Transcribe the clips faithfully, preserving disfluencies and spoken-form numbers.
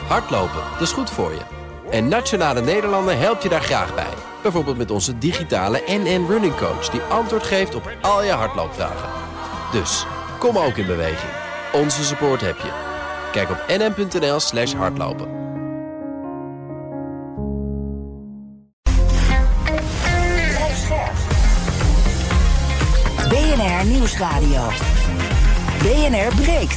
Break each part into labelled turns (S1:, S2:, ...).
S1: Hardlopen, dat is goed voor je. En Nationale Nederlanden helpt je daar graag bij. Bijvoorbeeld met onze digitale N N Running Coach... die antwoord geeft op al je hardloopvragen. Dus, kom ook in beweging. Onze support heb je. Kijk op nn.nl slash hardlopen.
S2: B N R Nieuwsradio. B N R breekt.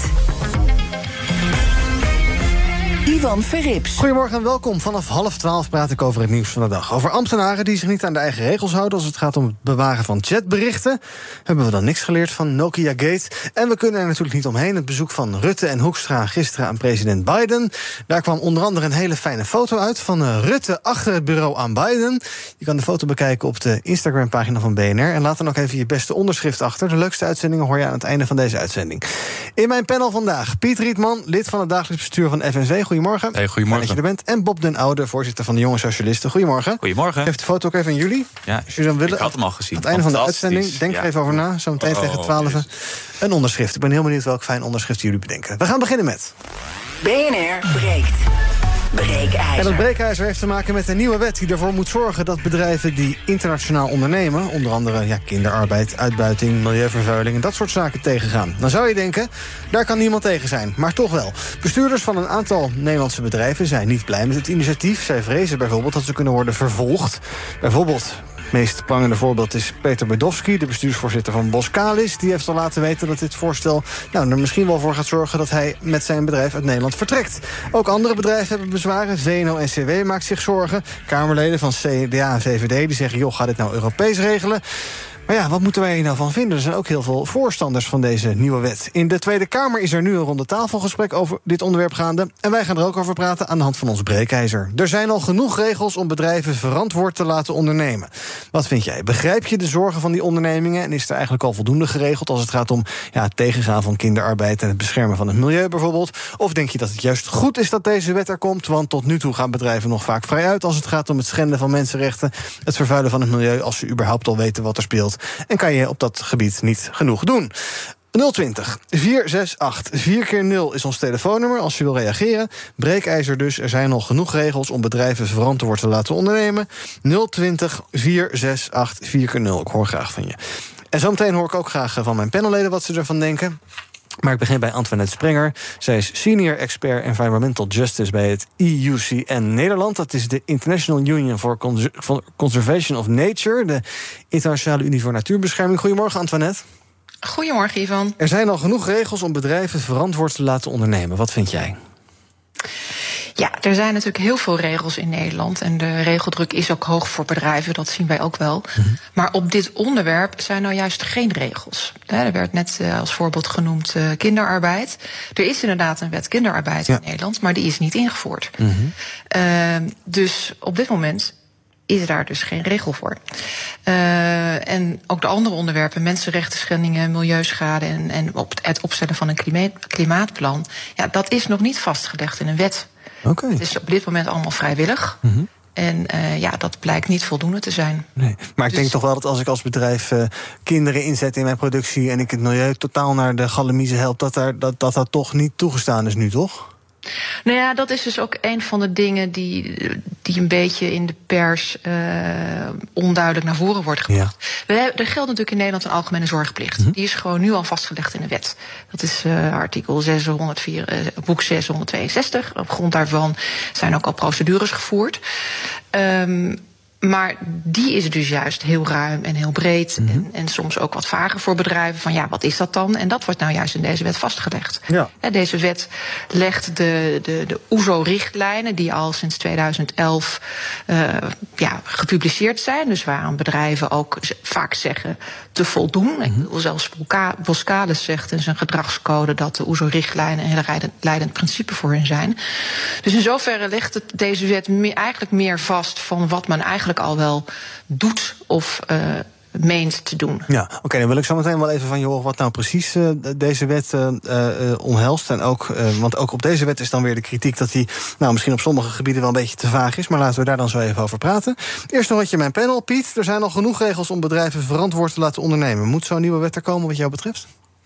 S2: Ivan Verrips.
S3: Goedemorgen en welkom. Vanaf half twaalf praat ik over het nieuws van de dag. Over ambtenaren die zich niet aan de eigen regels houden als het gaat om het bewaren van chatberichten. Hebben we dan niks geleerd van Nokia Gate. En we kunnen er natuurlijk niet omheen. Het bezoek van Rutte en Hoekstra gisteren aan president Biden. Daar kwam onder andere een hele fijne foto uit van uh, Rutte achter het bureau aan Biden. Je kan de foto bekijken op de Instagram-pagina van B N R. En laat dan ook even je beste onderschrift achter. De leukste uitzendingen hoor je aan het einde van deze uitzending. In mijn panel vandaag Piet Rietman, lid van het dagelijks bestuur van F N V. Goedemorgen.
S4: Hey, goedemorgen.
S3: Fijn dat je er bent. En Bob den Oude, voorzitter van de Jonge Socialisten. Goedemorgen.
S4: Goedemorgen.
S3: Geef de foto ook even aan jullie.
S4: Ja,
S3: als jullie dan willen.
S4: ik had hem al gezien.
S3: Aan het einde van de
S4: Fantastisch.
S3: uitzending. Denk
S4: ja.
S3: er even over na. Zo meteen
S4: oh,
S3: tegen twaalf.
S4: dus.
S3: Een onderschrift. Ik ben heel benieuwd welk fijn onderschrift jullie bedenken. We gaan beginnen met
S2: B N R breekt. Breekijzer.
S3: En dat breekijzer heeft te maken met een nieuwe wet die ervoor moet zorgen dat bedrijven die internationaal ondernemen, onder andere ja, kinderarbeid, uitbuiting, milieuvervuiling en dat soort zaken tegengaan. Dan zou je denken, daar kan niemand tegen zijn. Maar toch wel. Bestuurders van een aantal Nederlandse bedrijven zijn niet blij met het initiatief. Zij vrezen bijvoorbeeld dat ze kunnen worden vervolgd. Bijvoorbeeld, het meest prangende voorbeeld is Peter Bedowski, de bestuursvoorzitter van Boskalis. Die heeft al laten weten dat dit voorstel nou, er misschien wel voor gaat zorgen dat hij met zijn bedrijf uit Nederland vertrekt. Ook andere bedrijven hebben bezwaren. VNO-N C W maakt zich zorgen. Kamerleden van C D A en V V D die zeggen, joh, ga dit nou Europees regelen? Maar ja, wat moeten wij hier nou van vinden? Er zijn ook heel veel voorstanders van deze nieuwe wet. In de Tweede Kamer is er nu een ronde tafelgesprek over dit onderwerp gaande. En wij gaan er ook over praten aan de hand van ons breekijzer. Er zijn al genoeg regels om bedrijven verantwoord te laten ondernemen. Wat vind jij? Begrijp je de zorgen van die ondernemingen? En is er eigenlijk al voldoende geregeld als het gaat om ja, het tegengaan van kinderarbeid en het beschermen van het milieu bijvoorbeeld? Of denk je dat het juist goed is dat deze wet er komt? Want tot nu toe gaan bedrijven nog vaak vrij uit als het gaat om het schenden van mensenrechten, het vervuilen van het milieu, als ze überhaupt al weten wat er speelt. En kan je op dat gebied niet genoeg doen. nul twintig, vier zes acht, vier keer nul is ons telefoonnummer als je wil reageren. Breekijzer dus, er zijn al genoeg regels om bedrijven verantwoord te laten ondernemen. nul twintig, vier zes acht, vier keer nul, ik hoor graag van je. En zometeen hoor ik ook graag van mijn panelleden wat ze ervan denken. Maar ik begin bij Antoinette Sprenger. Zij is senior expert environmental justice bij het I U C N Nederland. Dat is de International Union for Conservation of Nature, de Internationale Unie voor Natuurbescherming. Goedemorgen, Antoinette.
S5: Goedemorgen, Ivan.
S3: Er zijn al genoeg regels om bedrijven verantwoord te laten ondernemen. Wat vind jij?
S5: Ja, er zijn natuurlijk heel veel regels in Nederland. En de regeldruk is ook hoog voor bedrijven, dat zien wij ook wel. Mm-hmm. Maar op dit onderwerp zijn nou juist geen regels. Er werd net als voorbeeld genoemd uh, kinderarbeid. Er is inderdaad een wet kinderarbeid ja. in Nederland, maar die is niet ingevoerd. Mm-hmm. Uh, dus op dit moment is daar dus geen regel voor. Uh, en ook de andere onderwerpen, mensenrechten schendingen, milieuschade en, en op het opstellen van een klimaat, klimaatplan, ja, dat is nog niet vastgelegd in een wet.
S3: Okay.
S5: Het is op dit moment allemaal vrijwillig. Mm-hmm. En uh, ja, dat blijkt niet voldoende te zijn.
S3: Nee, maar ik dus denk toch wel dat als ik als bedrijf uh, kinderen inzet in mijn productie en ik het milieu totaal naar de galamiezen help, dat daar, dat, dat dat toch niet toegestaan is nu, toch?
S5: Nou ja, dat is dus ook een van de dingen die, die een beetje in de pers uh, onduidelijk naar voren wordt gebracht. Ja. We hebben, er geldt natuurlijk in Nederland een algemene zorgplicht. Mm-hmm. Die is gewoon nu al vastgelegd in de wet. Dat is uh, artikel zeshonderdvier, uh, boek zeshonderdtweeënzestig. Op grond daarvan zijn ook al procedures gevoerd. Um, Maar die is dus juist heel ruim en heel breed. Mm-hmm. En, en soms ook wat vager voor bedrijven. Van ja, wat is dat dan? En dat wordt nou juist in deze wet vastgelegd. Ja. Deze wet legt de, de, de O E S O-richtlijnen, die al sinds tweeduizend elf uh, ja, gepubliceerd zijn. Dus waaraan bedrijven ook vaak zeggen te voldoen. Mm-hmm. Ik bedoel, zelfs Boskalis zegt in zijn gedragscode dat de O E S O-richtlijnen een heel leidend principe voor hen zijn. Dus in zoverre legt het deze wet meer, eigenlijk meer vast van wat men eigenlijk al wel doet of uh, meent te doen.
S3: Ja, oké, okay, dan wil ik zo meteen wel even van je horen wat nou precies uh, deze wet uh, uh, omhelst. En ook, uh, want ook op deze wet is dan weer de kritiek dat die nou misschien op sommige gebieden wel een beetje te vaag is. Maar laten we daar dan zo even over praten. Eerst nog wat je mijn panel, Piet. Er zijn al genoeg regels om bedrijven verantwoord te laten ondernemen. Moet zo'n nieuwe wet er komen wat jou betreft?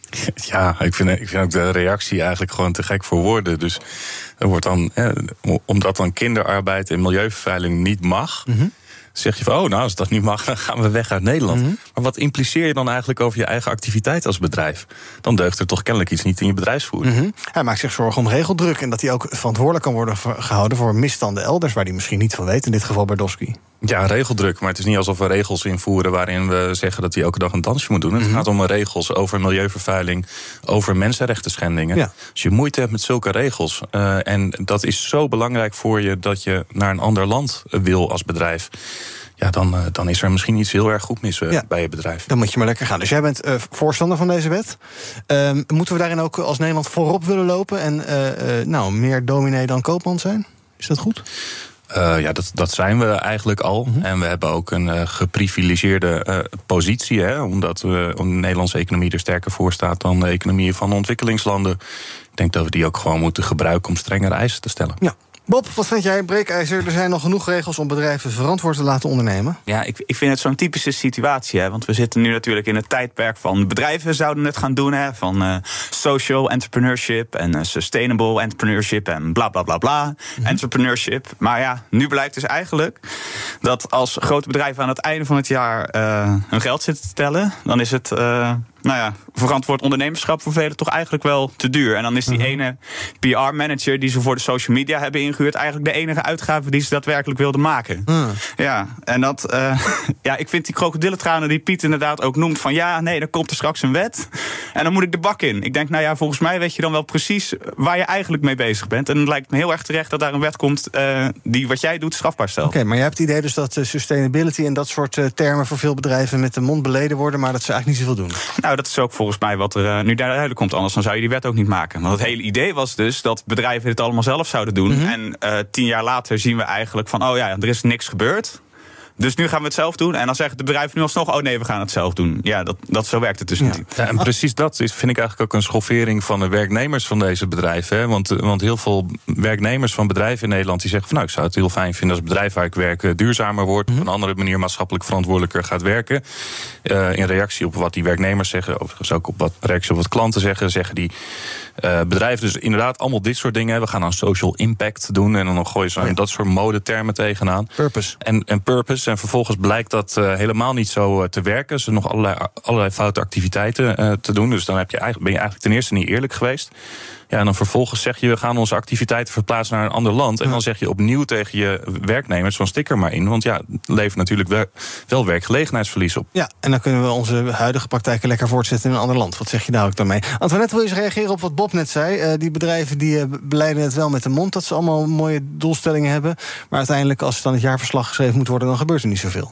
S4: Ja, ik vind, ik vind ook de reactie eigenlijk gewoon te gek voor woorden. Dus er wordt dan, eh, omdat dan kinderarbeid en milieuvervuiling niet mag, mm-hmm. zeg je van, oh, nou, als dat niet mag, dan gaan we weg uit Nederland. Mm-hmm. Maar wat impliceer je dan eigenlijk over je eigen activiteit als bedrijf? Dan deugt er toch kennelijk iets niet in je bedrijfsvoering.
S3: Mm-hmm. Hij maakt zich zorgen om regeldruk en dat hij ook verantwoordelijk kan worden gehouden voor misstanden elders waar hij misschien niet van weet, in dit geval bij Dosky.
S4: Ja, regeldruk, maar het is niet alsof we regels invoeren waarin we zeggen dat hij elke dag een dansje moet doen. Mm-hmm. Het gaat om regels over milieuvervuiling, over mensenrechten schendingen. Ja. Als je moeite hebt met zulke regels, uh, en dat is zo belangrijk voor je dat je naar een ander land wil als bedrijf, ja, dan, uh, dan is er misschien iets heel erg goed mis uh, ja. bij je bedrijf.
S3: Dan moet je maar lekker gaan. Dus jij bent uh, voorstander van deze wet. Uh, moeten we daarin ook als Nederland voorop willen lopen en uh, uh, nou, meer dominee dan koopman zijn? Is dat goed?
S4: Uh, ja, dat, dat zijn we eigenlijk al. Mm-hmm. En we hebben ook een uh, geprivilegeerde uh, positie, hè, omdat we, de Nederlandse economie er sterker voor staat dan de economieën van ontwikkelingslanden. Ik denk dat we die ook gewoon moeten gebruiken om strengere eisen te stellen.
S3: Ja. Bob, wat vind jij, breekijzer? Er zijn nog genoeg regels om bedrijven verantwoord te laten ondernemen.
S6: Ja, ik, ik vind het zo'n typische situatie. Hè, want we zitten nu natuurlijk in het tijdperk van bedrijven zouden het gaan doen. Hè, van uh, social entrepreneurship en uh, sustainable entrepreneurship en bla bla bla bla. Mm-hmm. Entrepreneurship. Maar ja, nu blijkt dus eigenlijk dat als grote bedrijven aan het einde van het jaar uh, hun geld zitten te tellen, dan is het Uh, nou ja, verantwoord ondernemerschap voor velen toch eigenlijk wel te duur. En dan is die mm-hmm. ene P R-manager die ze voor de social media hebben ingehuurd eigenlijk de enige uitgave die ze daadwerkelijk wilden maken. Mm. Ja, en dat, uh, ja, ik vind die krokodillentranen die Piet inderdaad ook noemt van ja, nee, dan komt er straks een wet en dan moet ik de bak in. Ik denk, nou ja, volgens mij weet je dan wel precies waar je eigenlijk mee bezig bent. En het lijkt me heel erg terecht dat daar een wet komt uh, die wat jij doet strafbaar stelt.
S3: Oké, okay, maar jij hebt het idee dus dat uh, sustainability en dat soort uh, termen voor veel bedrijven met de mond beleden worden, maar dat ze eigenlijk niet zoveel doen.
S6: Nou, dat is ook volgens mij wat er uh, nu duidelijk komt. Anders dan zou je die wet ook niet maken. Want het hele idee was dus dat bedrijven dit allemaal zelf zouden doen. Mm-hmm. En uh, tien jaar later zien we eigenlijk van, oh ja, er is niks gebeurd. Dus nu gaan we het zelf doen. En dan zeggen de bedrijven nu alsnog, oh nee, we gaan het zelf doen. Ja, dat, dat, zo werkt het dus ja. niet.
S4: Ja, en precies dat is, vind ik eigenlijk ook een schoffering van de werknemers van deze bedrijven. Hè? Want, want heel veel werknemers van bedrijven in Nederland die zeggen van, nou, ik zou het heel fijn vinden als het bedrijf waar ik werk duurzamer wordt, mm-hmm. op een andere manier maatschappelijk verantwoordelijker gaat werken. Uh, in reactie op wat die werknemers zeggen, overigens ook op wat reactie op wat klanten zeggen, zeggen die uh, bedrijven dus inderdaad allemaal dit soort dingen. We gaan aan social impact doen en dan gooien ze oh ja. dat soort modetermen tegenaan.
S3: Purpose.
S4: En, en purpose. En vervolgens blijkt dat uh, helemaal niet zo uh, te werken. Ze nog allerlei, allerlei foute activiteiten uh, te doen. Dus dan heb je eigenlijk, ben je eigenlijk ten eerste niet eerlijk geweest. Ja, en dan vervolgens zeg je, we gaan onze activiteiten verplaatsen naar een ander land. En dan zeg je opnieuw tegen je werknemers, van stik er maar in. Want ja, het levert natuurlijk wel, wel werkgelegenheidsverlies op.
S3: Ja, en dan kunnen we onze huidige praktijken lekker voortzetten in een ander land. Wat zeg je daar ook dan mee? Antoinette, wil je eens reageren op wat Bob net zei? Uh, die bedrijven die uh, beleiden het wel met de mond, dat ze allemaal mooie doelstellingen hebben. Maar uiteindelijk, als dan het jaarverslag geschreven moet worden, dan gebeurt er niet zoveel.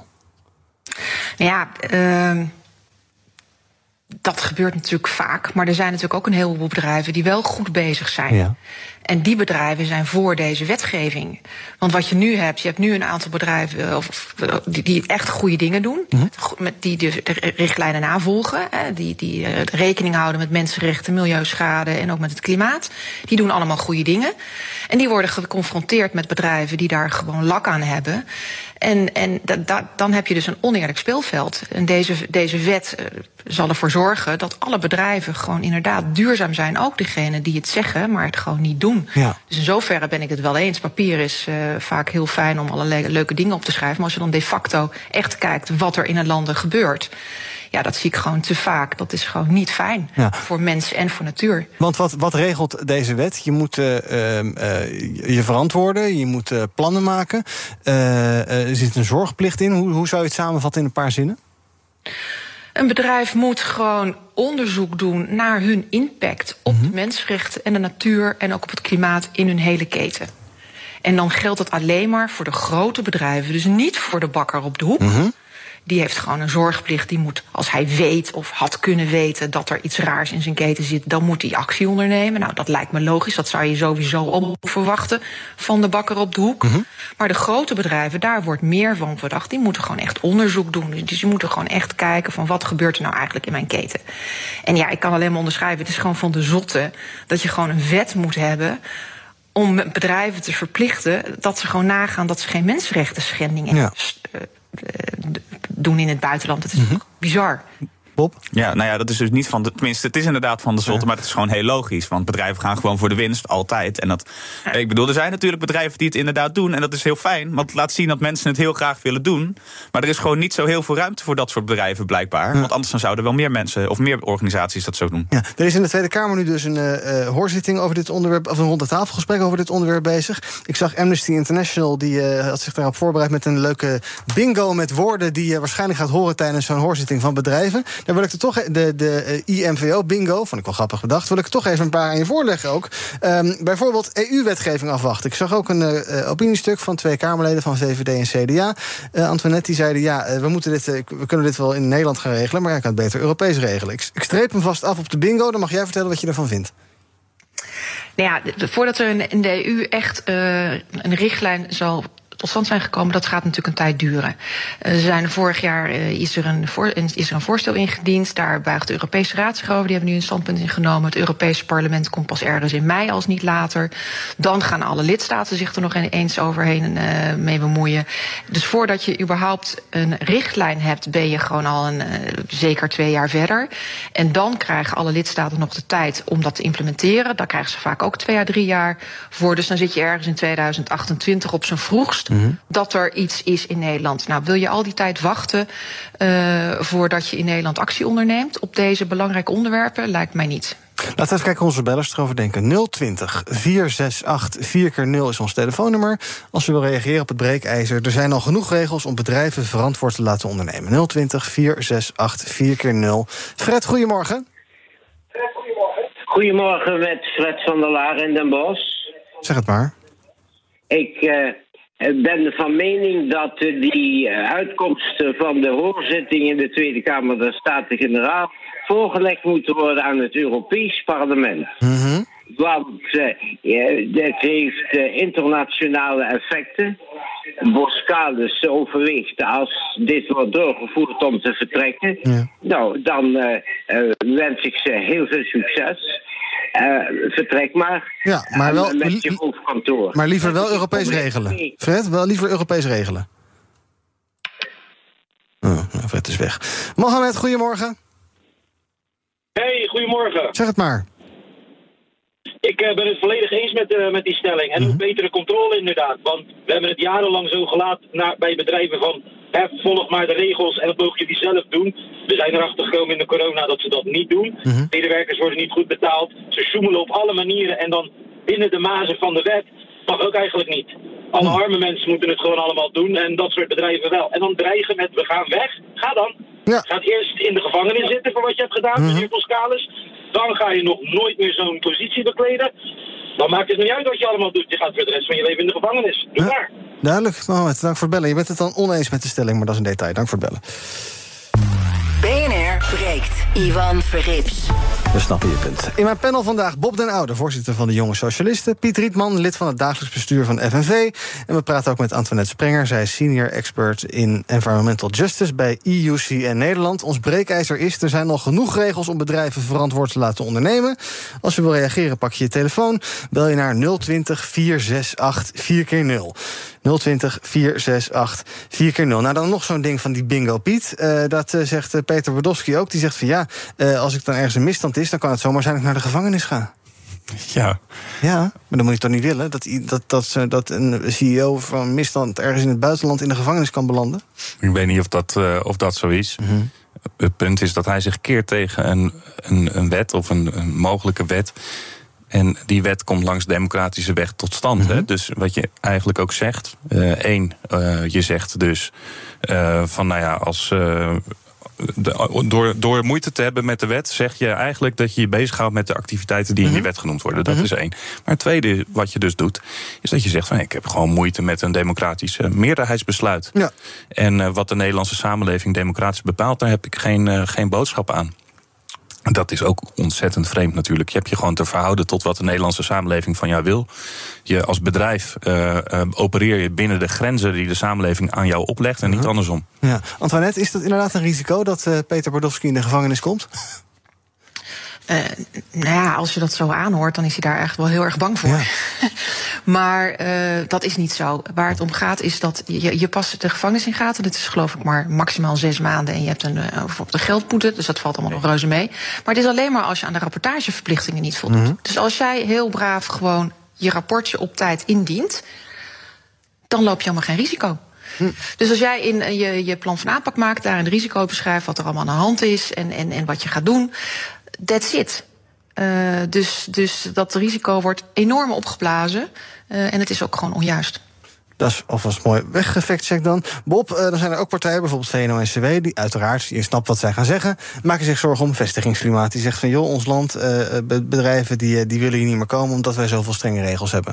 S5: Ja, uh... dat gebeurt natuurlijk vaak, maar er zijn natuurlijk ook een heleboel bedrijven die wel goed bezig zijn. Ja. En die bedrijven zijn voor deze wetgeving. Want wat je nu hebt, je hebt nu een aantal bedrijven of, die, die echt goede dingen doen, mm-hmm. met, die de, de richtlijnen navolgen, hè, die, die rekening houden met mensenrechten, milieuschade en ook met het klimaat. Die doen allemaal goede dingen. En die worden geconfronteerd met bedrijven die daar gewoon lak aan hebben. En, en da, da, dan heb je dus een oneerlijk speelveld. En deze, deze wet uh, zal ervoor zorgen dat alle bedrijven gewoon inderdaad duurzaam zijn. Ook degenen die het zeggen, maar het gewoon niet doen. Ja. Dus in zoverre ben ik het wel eens. Papier is uh, vaak heel fijn om allerlei leuke dingen op te schrijven. Maar als je dan de facto echt kijkt wat er in het landen gebeurt, ja, dat zie ik gewoon te vaak. Dat is gewoon niet fijn ja. voor mensen en voor natuur.
S3: Want wat, wat regelt deze wet? Je moet uh, uh, je verantwoorden, je moet uh, plannen maken. Uh, uh, er zit een zorgplicht in. Hoe, hoe zou je het samenvatten in een paar zinnen?
S5: Een bedrijf moet gewoon onderzoek doen naar hun impact op mm-hmm. de mensenrechten en de natuur en ook op het klimaat in hun hele keten. En dan geldt het alleen maar voor de grote bedrijven, dus niet voor de bakker op de hoek. Mm-hmm. Die heeft gewoon een zorgplicht. Die moet, als hij weet of had kunnen weten dat er iets raars in zijn keten zit, dan moet hij actie ondernemen. Nou, dat lijkt me logisch. Dat zou je sowieso op verwachten van de bakker op de hoek. Mm-hmm. Maar de grote bedrijven, daar wordt meer van verdacht. Die moeten gewoon echt onderzoek doen. Dus die moeten gewoon echt kijken van wat gebeurt er nou eigenlijk in mijn keten. En ja, ik kan alleen maar onderschrijven. Het is gewoon van de zotte dat je gewoon een wet moet hebben om bedrijven te verplichten dat ze gewoon nagaan dat ze geen mensenrechten schendingen ja. uh, doen in het buitenland. Het is mm-hmm. bizar.
S3: Bob?
S6: Ja, nou ja, dat is dus niet van de... Tenminste, het is inderdaad van de zotte, ja. maar het is gewoon heel logisch. Want bedrijven gaan gewoon voor de winst, altijd. En dat, ja. ik bedoel, er zijn natuurlijk bedrijven die het inderdaad doen. En dat is heel fijn, want het laat zien dat mensen het heel graag willen doen. Maar er is gewoon niet zo heel veel ruimte voor dat soort bedrijven, blijkbaar. Ja. Want anders dan zouden wel meer mensen of meer organisaties dat zo doen.
S3: Ja, er is in de Tweede Kamer nu dus een uh, hoorzitting over dit onderwerp, of een ronde tafelgesprek over dit onderwerp bezig. Ik zag Amnesty International, die uh, had zich daarop voorbereid met een leuke bingo met woorden die je waarschijnlijk gaat horen tijdens zo'n hoorzitting van bedrijven. Daar wil ik er toch, de, de uh, I M V O-bingo, vond ik wel grappig bedacht, wil ik er toch even een paar aan je voorleggen ook. Um, bijvoorbeeld E U-wetgeving afwachten. Ik zag ook een uh, opiniestuk van twee Kamerleden van V V D en C D A. Uh, Antoinette, die zeiden, ja, uh, we, moeten dit, uh, we kunnen dit wel in Nederland gaan regelen, maar jij kan het beter Europees regelen. Ik, ik streep hem vast af op de bingo, dan mag jij vertellen wat je ervan vindt.
S5: Nou ja, de, voordat er in de E U echt uh, een richtlijn zal tot stand zijn gekomen, dat gaat natuurlijk een tijd duren. Uh, zijn vorig jaar uh, is, er een voor, is er een voorstel ingediend. Daar buigt de Europese Raad zich over. Die hebben nu een standpunt ingenomen. Het Europese parlement komt pas ergens in mei, als niet later. Dan gaan alle lidstaten zich er nog eens overheen uh, mee bemoeien. Dus voordat je überhaupt een richtlijn hebt, ben je gewoon al een, uh, zeker twee jaar verder. En dan krijgen alle lidstaten nog de tijd om dat te implementeren. Daar krijgen ze vaak ook twee à drie jaar voor. Dus dan zit je ergens in tweeduizend achtentwintig op zijn vroegst Mm-hmm. dat er iets is in Nederland. Nou, wil je al die tijd wachten uh, voordat je in Nederland actie onderneemt op deze belangrijke onderwerpen? Lijkt mij niet.
S3: Laten we even kijken hoe onze bellers erover denken. nul twintig, vier zes acht, vier keer nul is ons telefoonnummer. Als u wil reageren op het breekijzer. Er zijn al genoeg regels om bedrijven verantwoord te laten ondernemen. nul twintig, vier zes acht, vier keer nul. Fred, goedemorgen.
S7: Fred, goedemorgen. Goedemorgen met Fred van der Laar in Den Bosch.
S3: Zeg het maar.
S7: Ik... Uh... Ik ben van mening dat die uitkomsten van de hoorzitting in de Tweede Kamer der Staten-Generaal voorgelegd moeten worden aan het Europees Parlement. Mm-hmm. Want uh, dit heeft uh, internationale effecten. Boskalis overweegt als dit wordt doorgevoerd om te vertrekken. Ja. Nou, dan uh, uh, wens ik ze heel veel succes. Uh, vertrek maar.
S3: Ja, maar wel
S7: uh, met je hoofdkantoor.
S3: Maar liever wel Europees regelen. Fred, wel liever Europees regelen. Oh, nou, Fred is weg. Mohamed, goedemorgen.
S8: Hey, goedemorgen.
S3: Zeg het maar.
S8: Ik uh, ben het volledig eens met, uh, met die stelling. En mm-hmm. betere controle inderdaad. Want we hebben het jarenlang zo gelaten naar, bij bedrijven van... Hè, volg maar de regels en dat mogen jullie zelf doen. We zijn erachter gekomen in de corona dat ze dat niet doen. Mm-hmm. Medewerkers worden niet goed betaald. Ze sjoemelen op alle manieren. En dan binnen de mazen van de wet mag ook eigenlijk niet. Alle mm. arme mensen moeten het gewoon allemaal doen. En dat soort bedrijven wel. En dan dreigen met we gaan weg. Ga dan. Ja. Gaat eerst in de gevangenis zitten voor wat je hebt gedaan, mm-hmm. meneer Boskalis. Dan ga je nog nooit meer zo'n positie bekleden. Dan maakt het niet uit wat je allemaal doet. Je gaat voor de rest van je leven in de gevangenis. Doe ja. maar.
S3: Duidelijk, Mohamed, dank voor het bellen. Je bent het dan oneens met de stelling, maar dat is een detail. Dank voor het bellen.
S2: B N R breekt. Ivan Verrips.
S3: We snappen je punt. In mijn panel vandaag Bob den Oude, voorzitter van de Jonge Socialisten. Piet Rietman, lid van het dagelijks bestuur van F N V. En we praten ook met Antoinette Sprenger. Zij is senior expert in environmental justice bij E U C N Nederland. Ons breekijzer is, er zijn nog genoeg regels om bedrijven verantwoord te laten ondernemen. Als je wil reageren, pak je je telefoon. Bel je naar nul twintig, vier zes acht, vier keer nul. nul twintig, vier zes acht, vier keer nul. Nou, dan nog zo'n ding van die bingo Piet. Uh, dat uh, zegt uh, Peter Brodowski ook. Die zegt van ja, uh, als ik dan ergens een misstand is, dan kan het zomaar zijn dat ik naar de gevangenis ga.
S4: Ja.
S3: Ja, maar dan moet je toch niet willen dat, dat, dat, dat een C E O van misstand ergens in het buitenland in de gevangenis kan belanden?
S4: Ik weet niet of dat, uh, of dat zo is. Mm-hmm. Het punt is dat hij zich keert tegen een, een, een wet of een, een mogelijke wet. En die wet komt langs democratische weg tot stand. Mm-hmm. Hè? Dus wat je eigenlijk ook zegt. Uh, één, uh, je zegt dus uh, van nou ja, als uh, de, door, door moeite te hebben met de wet, zeg je eigenlijk dat je je bezighoudt met de activiteiten die mm-hmm. in die wet genoemd worden. Dat mm-hmm. is één. Maar het tweede wat je dus doet, is dat je zegt van ik heb gewoon moeite met een democratisch uh, meerderheidsbesluit. Ja. En uh, wat de Nederlandse samenleving democratisch bepaalt, daar heb ik geen, uh, geen boodschap aan. Dat is ook ontzettend vreemd natuurlijk. Je hebt je gewoon te verhouden tot wat de Nederlandse samenleving van jou wil. Je als bedrijf uh, uh, opereer je binnen de grenzen die de samenleving aan jou oplegt en niet uh-huh. andersom.
S3: Ja. Antoinette, is dat inderdaad een risico dat uh, Peter Brodowski in de gevangenis komt?
S5: Uh, nou ja, als je dat zo aanhoort, dan is hij daar echt wel heel erg bang voor. Ja. Maar uh, dat is niet zo. Waar het om gaat is dat je, je pas de gevangenis in gaat. En dat is geloof ik maar maximaal zes maanden. En je hebt een, uh, bijvoorbeeld een geldboete, dus dat valt allemaal nog reuze mee. Maar het is alleen maar als je aan de rapportageverplichtingen niet voldoet. Mm-hmm. Dus als jij heel braaf gewoon je rapportje op tijd indient, dan loop je helemaal geen risico. Hm. Dus als jij in je, je plan van aanpak maakt, daar een risico beschrijft wat er allemaal aan de hand is en, en, en wat je gaat doen, that's it. Uh, dus, dus dat risico wordt enorm opgeblazen uh, en het is ook gewoon onjuist.
S3: Dat is alvast mooi weggefactcheck dan. Bob, uh, dan zijn er ook partijen, bijvoorbeeld V N O N C W, die uiteraard, je snapt wat zij gaan zeggen, maken zich zorgen om vestigingsklimaat. Die zegt van, joh, ons land, uh, bedrijven die, die willen hier niet meer komen omdat wij zoveel strenge regels hebben.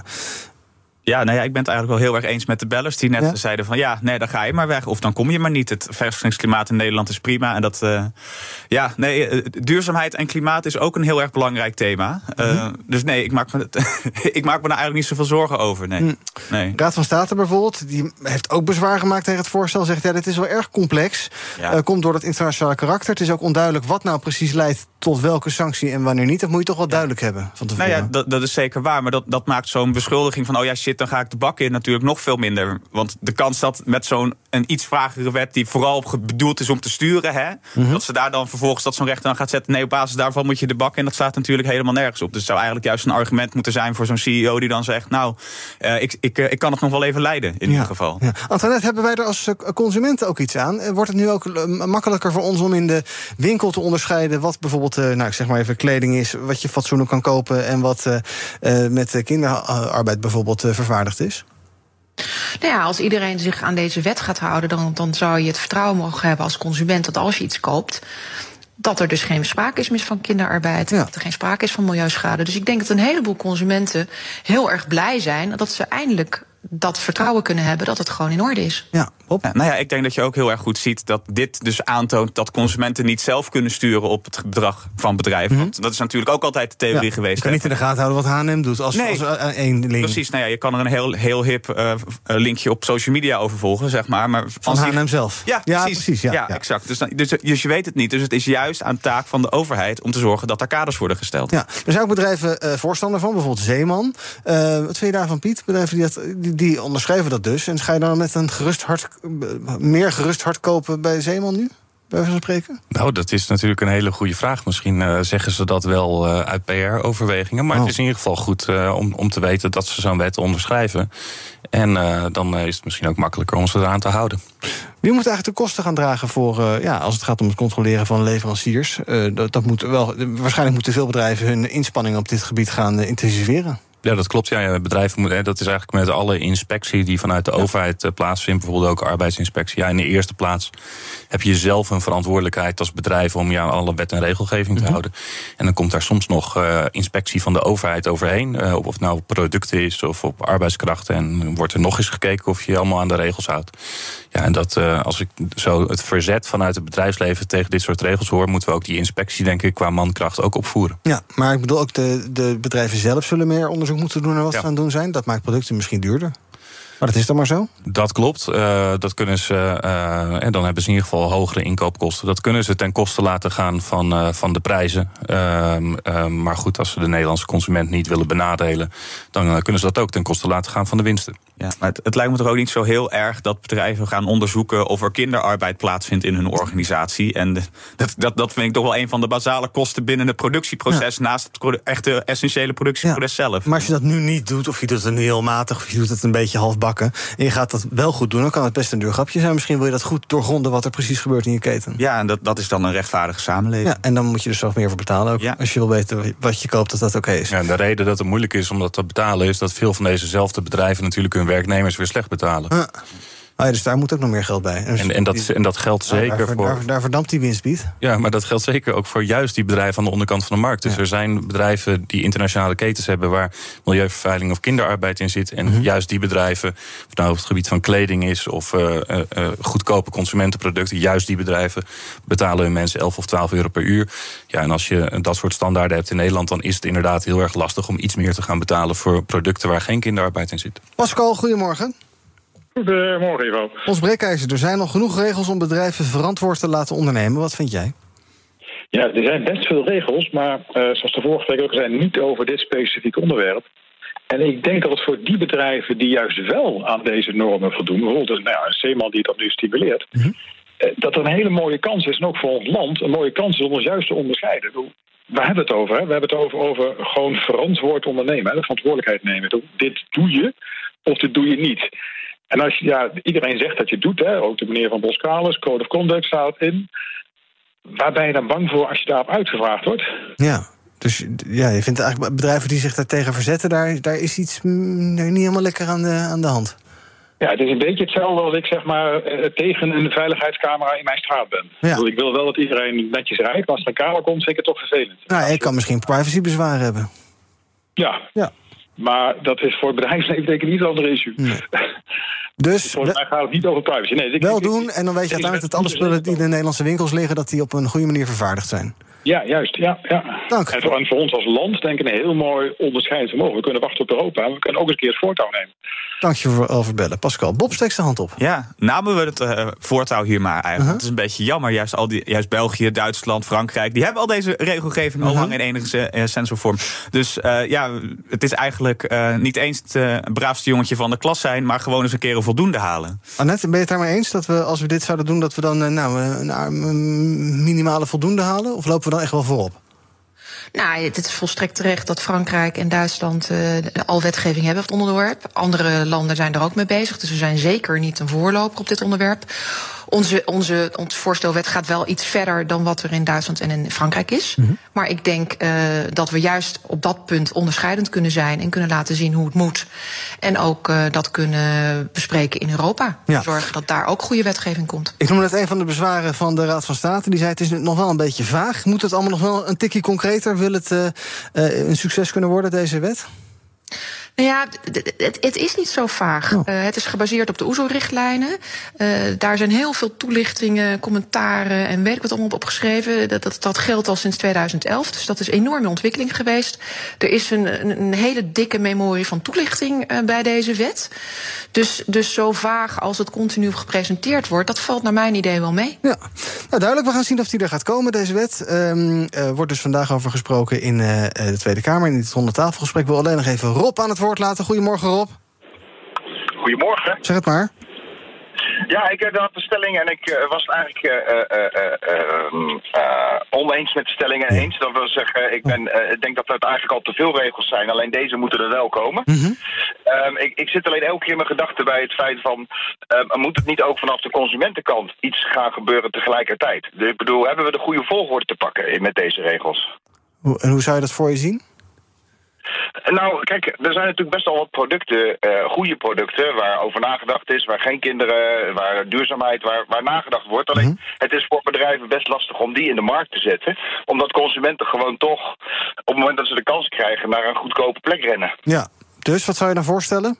S6: Ja, nou ja, ik ben het eigenlijk wel heel erg eens met de bellers die net ja? zeiden van ja, nee, dan ga je maar weg of dan kom je maar niet. Het vestigingsklimaat in Nederland is prima en dat, uh, ja, nee, uh, duurzaamheid en klimaat is ook een heel erg belangrijk thema. Uh, mm-hmm. Dus nee, ik maak me, ik maak me daar eigenlijk niet zoveel zorgen over. Nee. Mm. nee.
S3: Raad van State bijvoorbeeld, die heeft ook bezwaar gemaakt tegen het voorstel. Zegt ja, dit is wel erg complex. Ja. Uh, komt door het internationale karakter. Het is ook onduidelijk wat nou precies leidt tot welke sanctie en wanneer niet. Dat moet je toch wel duidelijk ja. hebben van tevoren.
S6: Nou ja, dat, dat is zeker waar, maar dat, dat maakt zo'n beschuldiging van oh ja, shit, dan ga ik de bak in natuurlijk nog veel minder. Want de kans dat met zo'n een iets vragere wet die vooral op bedoeld is om te sturen, hè, mm-hmm. dat ze daar dan vervolgens dat zo'n rechter aan gaat zetten, nee, op basis daarvan moet je de bak in. Dat staat natuurlijk helemaal nergens op. Dus het zou eigenlijk juist een argument moeten zijn voor zo'n C E O die dan zegt, nou, uh, ik, ik, uh, ik kan het nog wel even leiden in ja. ieder geval.
S3: Ja. Antoinette, hebben wij er als uh, consumenten ook iets aan? Wordt het nu ook uh, makkelijker voor ons om in de winkel te onderscheiden wat bijvoorbeeld, uh, nou, ik zeg maar even kleding is, wat je fatsoenlijk kan kopen en wat uh, uh, met kinderarbeid bijvoorbeeld uh, vervaardigd is?
S5: Nou ja, als iedereen zich aan deze wet gaat houden, dan, dan zou je het vertrouwen mogen hebben als consument dat als je iets koopt, dat er dus geen sprake is van kinderarbeid, ja. dat er geen sprake is van milieuschade. Dus ik denk dat een heleboel consumenten heel erg blij zijn dat ze eindelijk dat vertrouwen kunnen hebben dat het gewoon in orde is.
S3: Ja,
S6: ja, nou ja, ik denk dat je ook heel erg goed ziet dat dit dus aantoont dat consumenten niet zelf kunnen sturen op het gedrag van bedrijven. Mm-hmm. Want dat is natuurlijk ook altijd de theorie
S3: ja,
S6: geweest.
S3: Je kan niet in de gaten houden wat H en M doet als,
S6: nee,
S3: als één link.
S6: Precies, nou ja, je kan er een heel, heel hip uh, linkje op social media over volgen, zeg maar. maar
S3: van H en M zelf?
S6: Ja,
S3: ja
S6: precies.
S3: precies ja,
S6: ja, ja, exact. Dus, dan, dus, dus je weet het niet. Dus het is juist aan taak van de overheid om te zorgen dat er kaders worden gesteld.
S3: Ja, er zijn ook bedrijven uh, voorstander van, bijvoorbeeld Zeeman. Uh, wat vind je daarvan, Piet? Bedrijven die, dat, die, die onderschrijven dat dus. En ga je dan met een gerust hart, meer gerust hart kopen bij Zeeman nu? Bij wijze van spreken?
S4: Nou, dat is natuurlijk een hele goede vraag. Misschien uh, zeggen ze dat wel uh, uit P R-overwegingen. Maar oh. het is in ieder geval goed uh, om, om te weten dat ze zo'n wet onderschrijven. En uh, dan uh, is het misschien ook makkelijker om ze eraan te houden.
S3: Wie moet eigenlijk de kosten gaan dragen voor, uh, ja, als het gaat om het controleren van leveranciers? Uh, dat, dat moet wel, waarschijnlijk moeten veel bedrijven hun inspanningen op dit gebied gaan uh, intensiveren.
S4: Ja, dat klopt. Ja, ja, bedrijven moeten, dat is eigenlijk met alle inspectie die vanuit de ja. overheid uh, plaatsvindt, bijvoorbeeld ook arbeidsinspectie. Ja, in de eerste plaats heb je zelf een verantwoordelijkheid als bedrijf om ja, alle wet en regelgeving te mm-hmm. houden. En dan komt daar soms nog uh, inspectie van de overheid overheen. Uh, of het nou op producten is of op arbeidskrachten. En wordt er nog eens gekeken of je allemaal aan de regels houdt. Ja, en dat uh, als ik zo het verzet vanuit het bedrijfsleven tegen dit soort regels hoor, moeten we ook die inspectie, denk ik, qua mankracht ook opvoeren.
S3: Ja, maar ik bedoel ook de, de bedrijven zelf zullen meer onderzoek moeten doen naar wat ja. ze aan het doen zijn. Dat maakt producten misschien duurder. Maar dat is dan maar zo?
S4: Dat klopt. Uh, dat kunnen ze, uh, en dan hebben ze in ieder geval hogere inkoopkosten. Dat kunnen ze ten koste laten gaan van, uh, van de prijzen. Uh, uh, maar goed, als ze de Nederlandse consument niet willen benadelen, dan uh, kunnen ze dat ook ten koste laten gaan van de winsten.
S6: Ja, maar het, het lijkt me toch ook niet zo heel erg dat bedrijven gaan onderzoeken of er kinderarbeid plaatsvindt in hun organisatie. En dat, dat, dat vind ik toch wel een van de basale kosten binnen het productieproces, ja. naast het pro- echte essentiële productieproces ja. zelf.
S3: Maar als je dat nu niet doet, of je doet het nu heel matig, of je doet het een beetje halfbakken, en je gaat dat wel goed doen, dan kan het best een duur grapje zijn. Misschien wil je dat goed doorgronden wat er precies gebeurt in je keten.
S6: Ja, en dat, dat is dan een rechtvaardige samenleving.
S3: Ja, en dan moet je dus zelf meer voor betalen ook. Ja. Als je wil weten wat je koopt, dat dat oké is.
S4: Ja, en de reden dat het moeilijk is om dat te betalen is dat veel van dezezelfde bedrijven natuurlijk hun werknemers weer slecht betalen.
S3: Ah. Ah ja, dus daar moet ook nog meer geld bij.
S4: En, en, dat, en dat geldt zeker
S3: ah, daar,
S4: voor...
S3: Daar, daar verdampt die winst, Piet.
S4: Ja, maar dat geldt zeker ook voor juist die bedrijven aan de onderkant van de markt. Dus ja. er zijn bedrijven die internationale ketens hebben waar milieuvervuiling of kinderarbeid in zit. En mm-hmm. juist die bedrijven, of het nou op het gebied van kleding is of uh, uh, uh, goedkope consumentenproducten, juist die bedrijven betalen hun mensen elf of twaalf euro per uur. Ja, en als je dat soort standaarden hebt in Nederland, dan is het inderdaad heel erg lastig om iets meer te gaan betalen voor producten waar geen kinderarbeid in zit.
S3: Pascal, goedemorgen.
S9: Goedemorgen, Ivo.
S3: Ons breekijzer, er zijn nog genoeg regels om bedrijven verantwoord te laten ondernemen. Wat vind jij?
S9: Ja, er zijn best veel regels, maar uh, zoals de vorige week ook zei, niet over dit specifieke onderwerp. En ik denk dat het voor die bedrijven die juist wel aan deze normen voldoen, bijvoorbeeld nou ja, een zeeman die dat nu stimuleert, mm-hmm. dat er een hele mooie kans is, en ook voor ons land, een mooie kans is om ons juist te onderscheiden. Waar hebben we het over? Hè? We hebben het over, over gewoon verantwoord ondernemen, hè? De verantwoordelijkheid nemen. Dit doe je of dit doe je niet. En als je, ja, iedereen zegt dat je het doet, hè? Ook de meneer van Boskalis, Code of Conduct staat in. Waar ben je dan bang voor als je daarop uitgevraagd wordt?
S3: Ja. Dus ja, je vindt eigenlijk bedrijven die zich daartegen verzetten, daar, daar is iets mm, niet helemaal lekker aan de, aan de hand.
S9: Ja, het is een beetje hetzelfde als ik zeg maar uh, tegen een veiligheidscamera in mijn straat ben. Ja. Ik, bedoel, ik wil wel dat iedereen netjes rijdt, maar als er een camera komt, vind ik het toch vervelend.
S3: Nou, je kan misschien privacybezwaar hebben.
S9: Ja, ja. Maar dat is voor het bedrijfsleven denk ik niet een ander issue. Nee.
S3: Dus
S9: volgens mij gaat het niet over privacy. Nee, ik,
S3: wel
S9: ik,
S3: doen en dan weet je uiteindelijk dat alle spullen die in de Nederlandse winkels liggen, dat die op een goede manier vervaardigd zijn.
S9: Ja, juist. Ja, ja.
S3: Dank.
S9: En voor, en voor ons als land denk ik een heel mooi onderscheidend vermogen. We kunnen wachten op Europa en we kunnen ook eens een keer het voortouw nemen.
S3: Dank je voor over bellen. Pascal, Bob steekt zijn hand op.
S6: Ja, namen we het uh, voortouw hier maar eigenlijk. Uh-huh. Het is een beetje jammer, juist, al die, juist België, Duitsland, Frankrijk, die hebben al deze regelgeving uh-huh. al lang in enige uh, sensorvorm. Dus uh, ja, het is eigenlijk uh, niet eens het uh, braafste jongetje van de klas zijn, maar gewoon eens een keer een voldoende halen.
S3: Annette, ben je het daarmee eens dat we, als we dit zouden doen, dat we dan uh, nou, een, een minimale voldoende halen? Of lopen we dan echt wel voorop?
S5: Nou, het is volstrekt terecht dat Frankrijk en Duitsland uh, al wetgeving hebben op het onderwerp. Andere landen zijn er ook mee bezig, dus we zijn zeker niet een voorloper op dit onderwerp. Onze, onze, ons voorstelwet gaat wel iets verder dan wat er in Duitsland en in Frankrijk is. Mm-hmm. Maar ik denk uh, dat we juist op dat punt onderscheidend kunnen zijn en kunnen laten zien hoe het moet. En ook uh, dat kunnen bespreken in Europa. Ja. Zorgen dat daar ook goede wetgeving komt.
S3: Ik noem net een van de bezwaren van de Raad van State. Die zei het is nog wel een beetje vaag. Moet het allemaal nog wel een tikje concreter? Wil het uh, uh, een succes kunnen worden, deze wet?
S5: Nou ja, het, het is niet zo vaag. Oh. Uh, het is gebaseerd op de O E S O-richtlijnen. Uh, daar zijn heel veel toelichtingen, commentaren en weet ik wat allemaal op geschreven. Dat, dat, dat geldt al sinds tweeduizend elf, dus dat is een enorme ontwikkeling geweest. Er is een, een, een hele dikke memorie van toelichting uh, bij deze wet. Dus, dus zo vaag als het continu gepresenteerd wordt, dat valt naar mijn idee wel mee.
S3: Ja, nou duidelijk. We gaan zien of die er gaat komen, deze wet. Um, uh, wordt dus vandaag over gesproken in uh, de Tweede Kamer, in dit rondetafelgesprek. Ik wil alleen nog even Rob aan het woord laten. Goedemorgen, Rob.
S10: Goedemorgen.
S3: Zeg het maar.
S10: Ja, ik had de stelling en ik uh, was het eigenlijk uh, uh, uh, uh, oneens met de stelling en eens. Dat wil zeggen, ik ben, uh, ik denk dat er eigenlijk al te veel regels zijn. Alleen deze moeten er wel komen. Mm-hmm. Um, ik, ik zit alleen elke keer in mijn gedachten bij het feit van, um, moet het niet ook vanaf de consumentenkant iets gaan gebeuren tegelijkertijd? Dus ik bedoel, hebben we de goede volgorde te pakken met deze regels?
S3: En hoe zou je dat voor je zien?
S10: Nou, kijk, er zijn natuurlijk best wel wat producten, uh, goede producten, waar over nagedacht is, waar geen kinderen, waar duurzaamheid, waar, waar nagedacht wordt. Alleen, mm-hmm. het is voor bedrijven best lastig om die in de markt te zetten, omdat consumenten gewoon toch, op het moment dat ze de kans krijgen, naar een goedkope plek rennen.
S3: Ja, dus wat zou je dan voorstellen?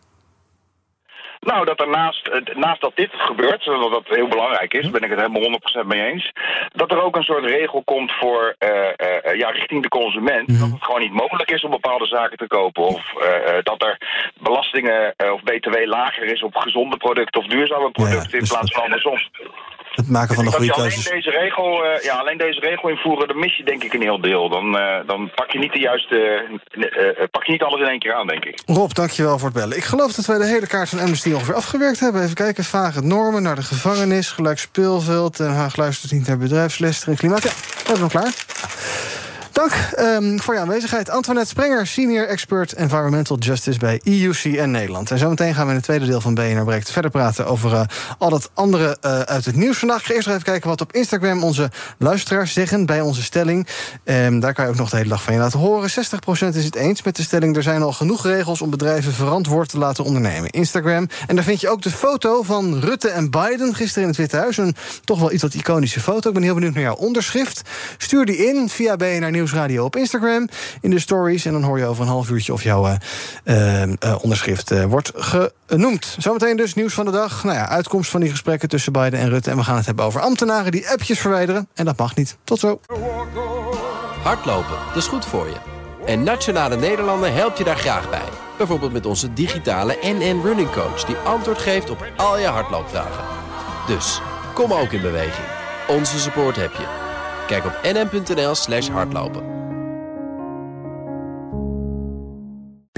S10: Nou, dat er naast, naast dat dit gebeurt, wat dat heel belangrijk is, ben ik het helemaal honderd procent mee eens, dat er ook een soort regel komt voor, uh, uh, ja, richting de consument, mm-hmm. dat het gewoon niet mogelijk is om bepaalde zaken te kopen, of uh, dat er belastingen uh, of B T W lager is op gezonde producten of duurzame producten, ja, dus in plaats van andersom.
S3: Het maken van de goede
S10: keuzes. Alleen deze regel, uh, ja, alleen deze regel invoeren, dan mis je denk ik een heel deel. Dan, uh, dan pak je niet de juiste, uh, uh, pak je niet alles in één keer aan, denk ik.
S3: Rob, dankjewel voor het bellen. Ik geloof dat wij de hele kaart van Amnesty ongeveer afgewerkt hebben. Even kijken, vage normen naar de gevangenis, gelijk speelveld, Den Haag luistert niet naar bedrijfslessen en klimaat. Ja, we hebben hem klaar. Dank um, voor je aanwezigheid. Antoinette Sprenger, Senior Expert Environmental Justice bij E U C N Nederland. En zometeen gaan we in het tweede deel van B N R Breekt verder praten over uh, al het andere uh, uit het nieuws vandaag. Ik ga eerst nog even kijken wat op Instagram onze luisteraars zeggen bij onze stelling. Um, daar kan je ook nog de hele dag van je laten horen. zestig procent is het eens met de stelling. Er zijn al genoeg regels om bedrijven verantwoord te laten ondernemen. Instagram. En daar vind je ook de foto van Rutte en Biden gisteren in het Witte Huis. Een toch wel iets wat iconische foto. Ik ben heel benieuwd naar jouw onderschrift. Stuur die in via B N R Nieuwsradio op Instagram in de stories. En dan hoor je over een half uurtje of jouw uh, uh, onderschrift uh, wordt genoemd. Zometeen dus nieuws van de dag. Nou ja, uitkomst van die gesprekken tussen Biden en Rutte. En we gaan het hebben over ambtenaren die appjes verwijderen. En dat mag niet. Tot zo.
S1: Hardlopen, dat is goed voor je. En Nationale Nederlanden helpt je daar graag bij. Bijvoorbeeld met onze digitale N N Running Coach, die antwoord geeft op al je hardloopvragen. Dus, kom ook in beweging. Onze support heb je. Kijk op n n punt n l slash hardlopen.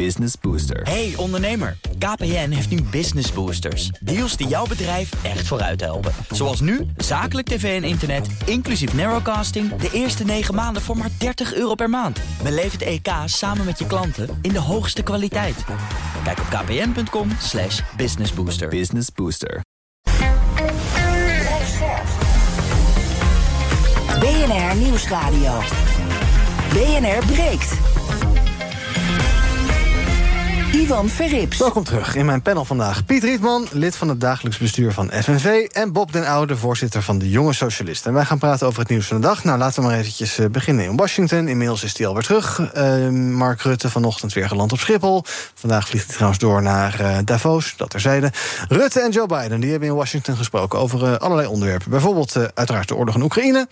S11: Business Booster.
S12: Hey ondernemer, K P N heeft nu Business Boosters. Deals die jouw bedrijf echt vooruit helpen. Zoals nu, zakelijk tv en internet, inclusief narrowcasting... de eerste negen maanden voor maar dertig euro per maand. Beleef het E K samen met je klanten in de hoogste kwaliteit. Kijk op kpn.com slash businessbooster.
S11: Business Booster.
S2: B N R Nieuwsradio. B N R breekt. Ivan Verrips.
S3: Welkom terug in mijn panel vandaag. Piet Rietman, lid van het dagelijks bestuur van F N V... en Bob den Oude, voorzitter van de Jonge Socialisten. En wij gaan praten over het nieuws van de dag. Nou, laten we maar eventjes beginnen in Washington. Inmiddels is hij alweer terug. Uh, Mark Rutte vanochtend weer geland op Schiphol. Vandaag vliegt hij trouwens door naar uh, Davos, dat terzijde. Rutte en Joe Biden die hebben in Washington gesproken over uh, allerlei onderwerpen. Bijvoorbeeld uh, uiteraard de oorlog in Oekraïne.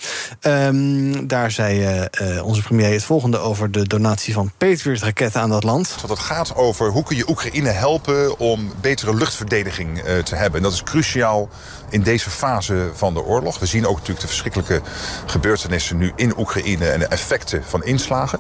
S3: Um, daar zei uh, uh, onze premier het volgende over de donatie van Patriot-raketten aan dat land.
S13: Want het gaat over hoe kun je Oekraïne helpen om betere luchtverdediging uh, te hebben. En dat is cruciaal in deze fase van de oorlog. We zien ook natuurlijk de verschrikkelijke gebeurtenissen nu in Oekraïne en de effecten van inslagen.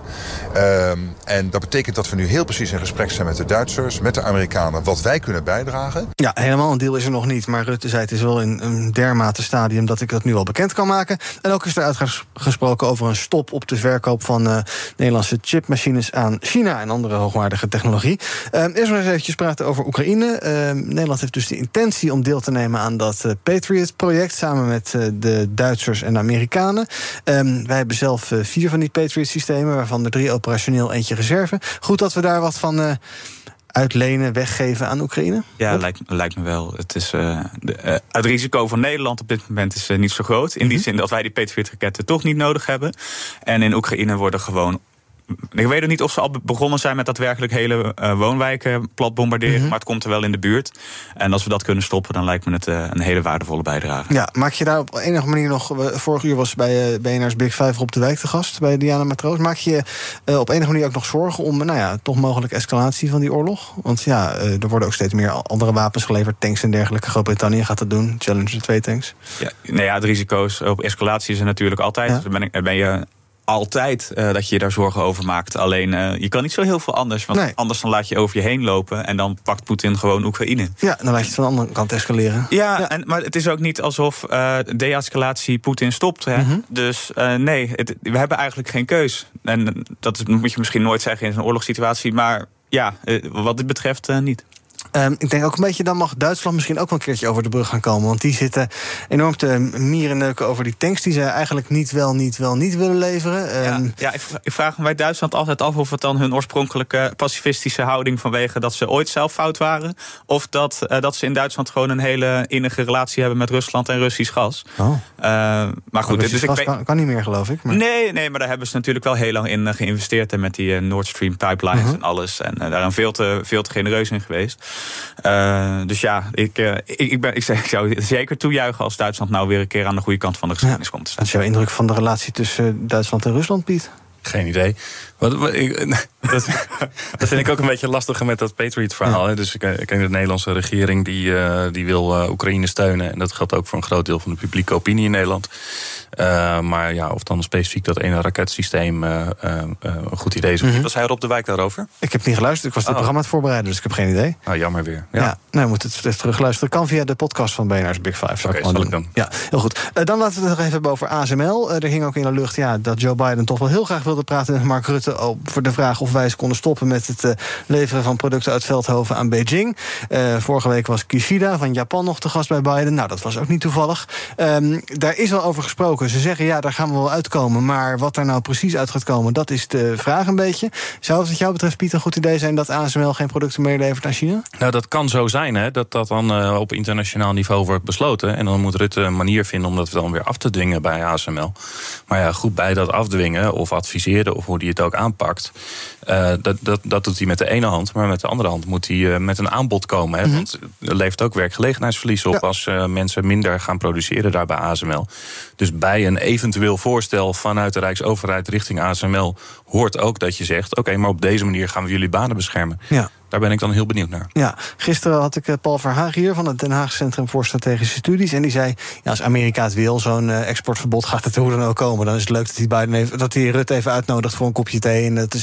S13: Um, en dat betekent dat we nu heel precies in gesprek zijn met de Duitsers, met de Amerikanen, wat wij kunnen bijdragen.
S3: Ja, helemaal een deal is er nog niet. Maar Rutte zei het is wel in een dermate stadium dat ik dat nu al bekend kan maken. En ook is er uitgesproken over een stop op de verkoop van uh, Nederlandse chipmachines aan China en andere hoogwaardige technologie. Uh, eerst nog eens eventjes praten over Oekraïne. Uh, Nederland heeft dus de intentie om deel te nemen aan dat uh, Patriot-project samen met uh, de Duitsers en de Amerikanen. Um, wij hebben zelf uh, vier van die Patriot-systemen, waarvan er drie operationeel, eentje reserve. Goed dat we daar wat van uh, uitlenen, weggeven aan Oekraïne?
S6: Ja, lijkt, lijkt me wel. Het, is, uh, de, uh, het risico van Nederland op dit moment is uh, niet zo groot. In mm-hmm. die zin dat wij die Patriot-raketten toch niet nodig hebben. En in Oekraïne worden gewoon... Ik weet ook niet of ze al begonnen zijn met daadwerkelijk hele uh, woonwijken plat bombarderen. Mm-hmm. Maar het komt er wel in de buurt. En als we dat kunnen stoppen, dan lijkt me het uh, een hele waardevolle bijdrage.
S3: Ja, maak je daar op enige manier nog... Vorig uur was bij uh, B N R's Big Five op de wijk te gast, bij Diana Matroos. Maak je uh, op enige manier ook nog zorgen om, nou ja, toch mogelijk escalatie van die oorlog? Want ja, uh, er worden ook steeds meer andere wapens geleverd, tanks en dergelijke. Groot-Brittannië gaat dat doen, Challenger twee tanks.
S6: Ja, nou ja, het risico's op escalatie is er natuurlijk altijd. Ja. Dus ben, ik, ben je... Altijd uh, dat je je daar zorgen over maakt. Alleen, uh, je kan niet zo heel veel anders. Want nee. anders dan laat je over je heen lopen en dan pakt Poetin gewoon Oekraïne.
S3: Ja, dan laat je het van de andere kant escaleren.
S6: Ja, ja. En, maar het is ook niet alsof uh, de-escalatie Poetin stopt. Hè? Mm-hmm. Dus uh, nee, het, we hebben eigenlijk geen keus. En dat moet je misschien nooit zeggen in zo'n oorlogssituatie. Maar ja, uh, wat dit betreft uh, niet.
S3: Um, ik denk ook een beetje, dan mag Duitsland misschien ook wel een keertje over de brug gaan komen. Want die zitten enorm te mierenneuken over die tanks die ze eigenlijk niet wel, niet wel, niet willen leveren. Um,
S6: ja, ja, ik, ik vraag me bij Duitsland altijd af of het dan hun oorspronkelijke pacifistische houding vanwege dat ze ooit zelf fout waren. Of dat, uh, dat ze in Duitsland gewoon een hele innige relatie hebben met Rusland en Russisch gas. Oh. Uh, maar goed,
S3: Russisch
S6: dus
S3: gas
S6: ik
S3: kan, kan niet meer, geloof ik. Maar...
S6: Nee, nee, maar daar hebben ze natuurlijk wel heel lang in uh, geïnvesteerd. En met die uh, Nord Stream pipelines uh-huh. en alles. En uh, daar een veel te, veel te genereus in geweest. Uh, dus ja, ik, uh, ik, ik, ben, ik, ik zou zeker toejuichen als Duitsland nou weer een keer aan de goede kant van de geschiedenis ja. komt te staan.
S3: Wat is jouw indruk van de relatie tussen Duitsland en Rusland, Piet?
S4: Geen idee. Wat, wat, ik, dat, dat vind ik ook een beetje lastiger met dat Patriot-verhaal. Ja. Dus ik, ik denk de Nederlandse regering die, uh, die wil uh, Oekraïne steunen. En dat geldt ook voor een groot deel van de publieke opinie in Nederland. Uh, maar ja, of dan specifiek dat ene raketsysteem uh, uh, een goed idee is. Mm-hmm. Was hij er op de wijk daarover?
S3: Ik heb niet geluisterd. Ik was dit oh. programma aan het voorbereiden, dus ik heb geen idee.
S4: Ah, jammer weer. Ja,
S3: ja nou, we moeten het even terugluisteren. Kan via de podcast van B N R's Big Five. Oké,
S4: okay, zal ik doen.
S3: Ja, heel goed. Uh, dan laten we het nog even hebben over A S M L. Uh, er hing ook in de lucht ja, dat Joe Biden toch wel heel graag wilde praten met Mark Rutte over de vraag of wij eens konden stoppen met het uh, leveren van producten uit Veldhoven aan Beijing. Uh, vorige week was Kishida van Japan nog te gast bij Biden. Nou, dat was ook niet toevallig. Um, daar is wel over gesproken. Ze zeggen ja, daar gaan we wel uitkomen. Maar wat daar nou precies uit gaat komen, dat is de vraag een beetje. Zou het wat jou betreft, Piet, een goed idee zijn dat A S M L geen producten meer levert aan China?
S4: Nou, dat kan zo zijn, hè, dat dat dan uh, op internationaal niveau wordt besloten. En dan moet Rutte een manier vinden om dat dan weer af te dwingen bij A S M L. Maar ja, goed, bij dat afdwingen of adviseren of hoe die het ook aanpakt, Uh, dat, dat, dat doet hij met de ene hand, maar met de andere hand moet hij uh, met een aanbod komen. Hè? Mm-hmm. Want er levert ook werkgelegenheidsverlies op ja. als uh, mensen minder gaan produceren daar bij A S M L. Dus bij een eventueel voorstel vanuit de Rijksoverheid richting A S M L hoort ook dat je zegt, oké, okay, maar op deze manier gaan we jullie banen beschermen. Ja. Daar ben ik dan heel benieuwd naar.
S3: Ja, gisteren had ik Paul Verhaag hier van het Den Haag Centrum voor Strategische Studies. En die zei, ja, als Amerika het wil, zo'n uh, exportverbod gaat het hoe dan ook komen. Dan is het leuk dat hij, Biden heeft, dat hij Rutte even uitnodigt voor een kopje thee. En dat is allemaal heel sympathiek.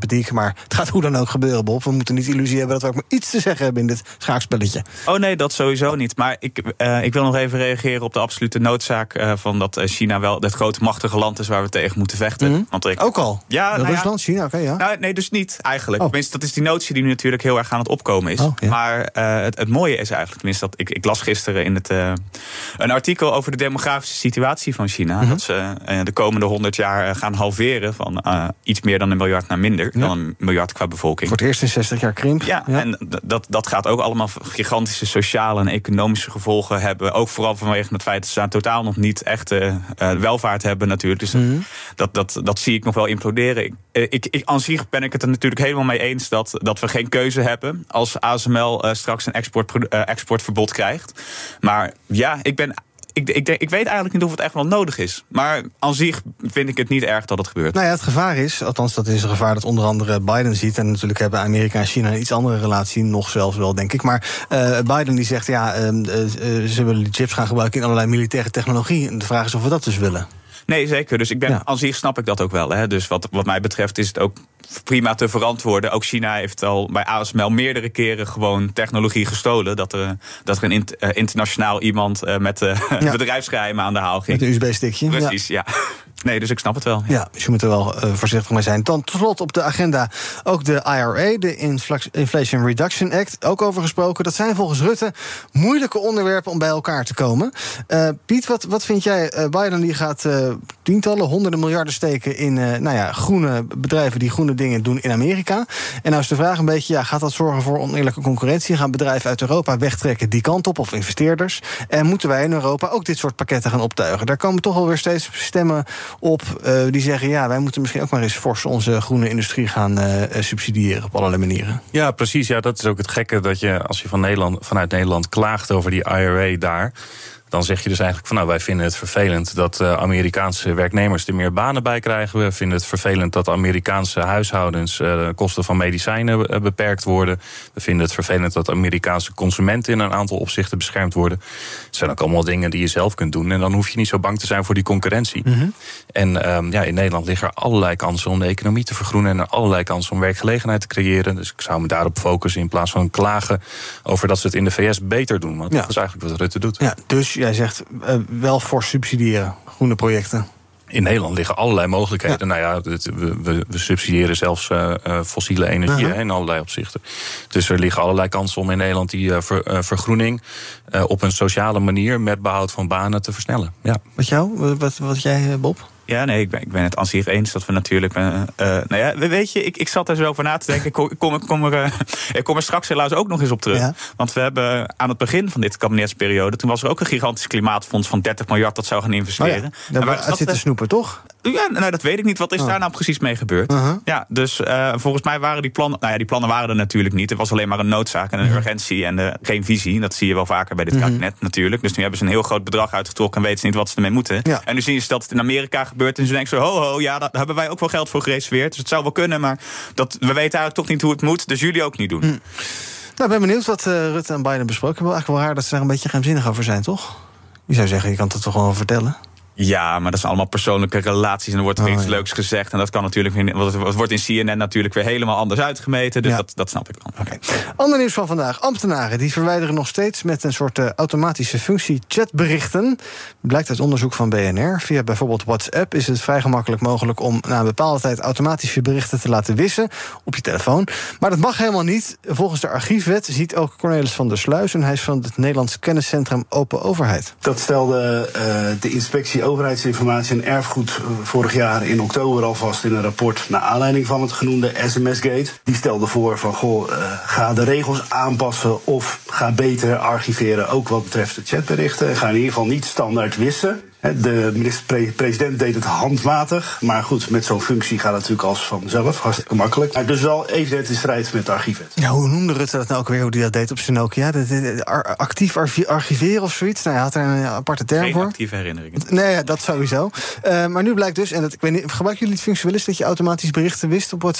S3: sympathiek. Maar het gaat hoe dan ook gebeuren, Bob. We moeten niet illusie hebben dat we ook maar iets te zeggen hebben in dit schaakspelletje.
S6: Oh nee, dat sowieso niet. Maar ik, uh, ik wil nog even reageren op de absolute noodzaak uh, van dat China wel het grote machtige land is waar we tegen moeten vechten.
S3: Mm-hmm.
S6: Want ik,
S3: ook al?
S6: Ja, nou
S3: Rusland,
S6: ja,
S3: China, oké, okay, ja.
S6: Nou, nee, dus niet eigenlijk.
S3: Oh.
S6: Tenminste, dat is die notie die nu natuurlijk heel erg aan het opkomen is.
S3: Oh, ja.
S6: Maar uh, het, het mooie is eigenlijk, tenminste, dat ik, ik las gisteren in het uh, een artikel over de demografische situatie van China. Mm-hmm. Dat ze uh, de komende honderd jaar uh, gaan halveren van uh, iets meer dan een miljard naar minder. Ja. Dan een miljard qua bevolking.
S3: Voor het eerst in zestig jaar krimp.
S6: Ja, ja. En d- dat, dat gaat ook allemaal gigantische sociale en economische gevolgen hebben. Ook vooral vanwege het feit dat ze daar totaal nog niet echt uh, welvaart hebben natuurlijk. Dus mm-hmm. dat, dat, dat zie ik nog wel imploderen. Ik, ik, ik, aan zich ben ik het er natuurlijk helemaal mee eens dat, dat we geen keuze hebben als A S M L uh, straks een export, uh, exportverbod krijgt. Maar ja, ik ben... Ik, ik, ik weet eigenlijk niet of het echt wel nodig is. Maar aan zich vind ik het niet erg dat het gebeurt.
S3: Nou ja, het gevaar is, althans dat is een gevaar dat onder andere Biden ziet. En natuurlijk hebben Amerika en China een iets andere relatie, nog zelfs wel, denk ik. Maar uh, Biden die zegt, ja, uh, uh, ze willen die chips gaan gebruiken in allerlei militaire technologie. En de vraag is of we dat dus willen.
S6: Nee, zeker. Dus ik ben, ja. aan zich snap ik dat ook wel. Hè. Dus wat, wat mij betreft is het ook prima te verantwoorden. Ook China heeft al bij A S M L meerdere keren gewoon technologie gestolen. Dat er, dat er een int, uh, internationaal iemand uh, met uh, ja. bedrijfsgeheimen aan de haal ging.
S3: Met een U S B-stickje.
S6: Precies, ja. ja. Nee, dus ik snap het wel.
S3: Ja, ja, dus je moet er wel uh, voorzichtig mee zijn. Dan tot slot op de agenda ook de I R A, de Inflation Reduction Act. Ook over gesproken. Dat zijn volgens Rutte moeilijke onderwerpen om bij elkaar te komen. Uh, Piet, wat, wat vind jij? Uh, Biden die gaat uh, tientallen, honderden miljarden steken in uh, nou ja, groene bedrijven die groene dingen doen in Amerika. En nou is de vraag een beetje, ja, gaat dat zorgen voor oneerlijke concurrentie? Gaan bedrijven uit Europa wegtrekken die kant op, of investeerders? En moeten wij in Europa ook dit soort pakketten gaan optuigen? Daar komen toch alweer steeds stemmen op uh, die zeggen, ja, wij moeten misschien ook maar eens fors onze groene industrie gaan uh, subsidiëren op allerlei manieren.
S4: Ja, precies. Ja, dat is ook het gekke, dat je, als je van Nederland, vanuit Nederland klaagt over die I R A daar, dan zeg je dus eigenlijk van, nou, wij vinden het vervelend dat uh, Amerikaanse werknemers er meer banen bij krijgen. We vinden het vervelend dat Amerikaanse huishoudens uh, kosten van medicijnen uh, beperkt worden. We vinden het vervelend dat Amerikaanse consumenten in een aantal opzichten beschermd worden. Het zijn ook allemaal dingen die je zelf kunt doen. En dan hoef je niet zo bang te zijn voor die concurrentie. Mm-hmm. En um, ja, in Nederland liggen er allerlei kansen om de economie te vergroenen en er allerlei kansen om werkgelegenheid te creëren. Dus ik zou me daarop focussen in plaats van klagen over dat ze het in de V S beter doen. Want ja. dat is eigenlijk wat Rutte doet.
S3: Ja, dus jij zegt uh, wel fors subsidiëren, groene projecten.
S4: In Nederland liggen allerlei mogelijkheden. Ja. Nou ja, het, we, we, we subsidiëren zelfs uh, fossiele energie uh-huh. in allerlei opzichten. Dus er liggen allerlei kansen om in Nederland die uh, ver, uh, vergroening uh, op een sociale manier met behoud van banen te versnellen. Ja.
S3: Wat jou? Wat, wat jij, Bob?
S6: Ja, nee, ik ben, ik ben het aan zich eens dat we natuurlijk... Uh, uh, nou ja, weet je, ik, ik zat er zo over na te denken. Ik kom, ik kom, ik kom, er, uh, ik kom er straks helaas ook nog eens op terug. Ja. Want we hebben aan het begin van dit kabinetsperiode, toen was er ook een gigantisch klimaatfonds van dertig miljard dat zou gaan investeren.
S3: Oh ja, daar zit te snoepen, toch?
S6: Ja, nou, dat weet ik niet. Wat is oh. daar nou precies mee gebeurd? Uh-huh. Ja, dus uh, volgens mij waren die plannen... Nou ja, die plannen waren er natuurlijk niet. Het was alleen maar een noodzaak en een uh-huh. urgentie en uh, geen visie. Dat zie je wel vaker bij dit uh-huh. kabinet natuurlijk. Dus nu hebben ze een heel groot bedrag uitgetrokken en weten ze niet wat ze ermee moeten. Ja. En nu zien ze dat het in Amerika gebeurt en ze denken zo, ho, ho, ja, daar hebben wij ook wel geld voor gereserveerd. Dus het zou wel kunnen, maar dat, we weten eigenlijk toch niet hoe het moet. Dus jullie ook niet doen.
S3: Uh-huh. Nou, ik ben benieuwd wat uh, Rutte en Biden besproken hebben. Eigenlijk wel raar dat ze daar een beetje geheimzinnig over zijn, toch? Je zou zeggen, je kan het toch gewoon vertellen?
S6: Ja, maar dat zijn allemaal persoonlijke relaties en er wordt er oh, iets ja. leuks gezegd. En dat kan natuurlijk weer, want het wordt in C N N natuurlijk weer helemaal anders uitgemeten. Dus ja. dat, dat snap ik wel.
S3: Okay. Ander nieuws van vandaag. Ambtenaren die verwijderen nog steeds met een soort uh, automatische functie chatberichten. Blijkt uit onderzoek van B N R. Via bijvoorbeeld WhatsApp is het vrij gemakkelijk mogelijk om na een bepaalde tijd automatisch je berichten te laten wissen op je telefoon. Maar dat mag helemaal niet. Volgens de archiefwet ziet ook Cornelis van der Sluis, en hij is van het Nederlands Kenniscentrum Open Overheid.
S11: Dat stelde uh, de inspectie overheidsinformatie en erfgoed vorig jaar in oktober alvast in een rapport naar aanleiding van het genoemde S M S-gate. Die stelde voor van, goh, uh, ga de regels aanpassen of ga beter archiveren, ook wat betreft de chatberichten. En ga in ieder geval niet standaard wissen. De minister-president deed het handmatig, maar goed, met zo'n functie gaat het natuurlijk als vanzelf, hartstikke makkelijk. Maar dus wel evident in strijd met de archiefwet.
S3: Ja, hoe noemde Rutte dat nou ook weer, hoe hij dat deed op zijn Nokia? De, de, de, actief archiveren of zoiets? Nou, hij had er een aparte term
S6: Geen
S3: voor.
S6: Geen actieve herinneringen.
S3: Nee, ja, dat sowieso. Uh, maar nu blijkt dus, en dat, ik weet niet, gebruiken jullie het functie wel eens dat je automatisch berichten wist op WhatsApp?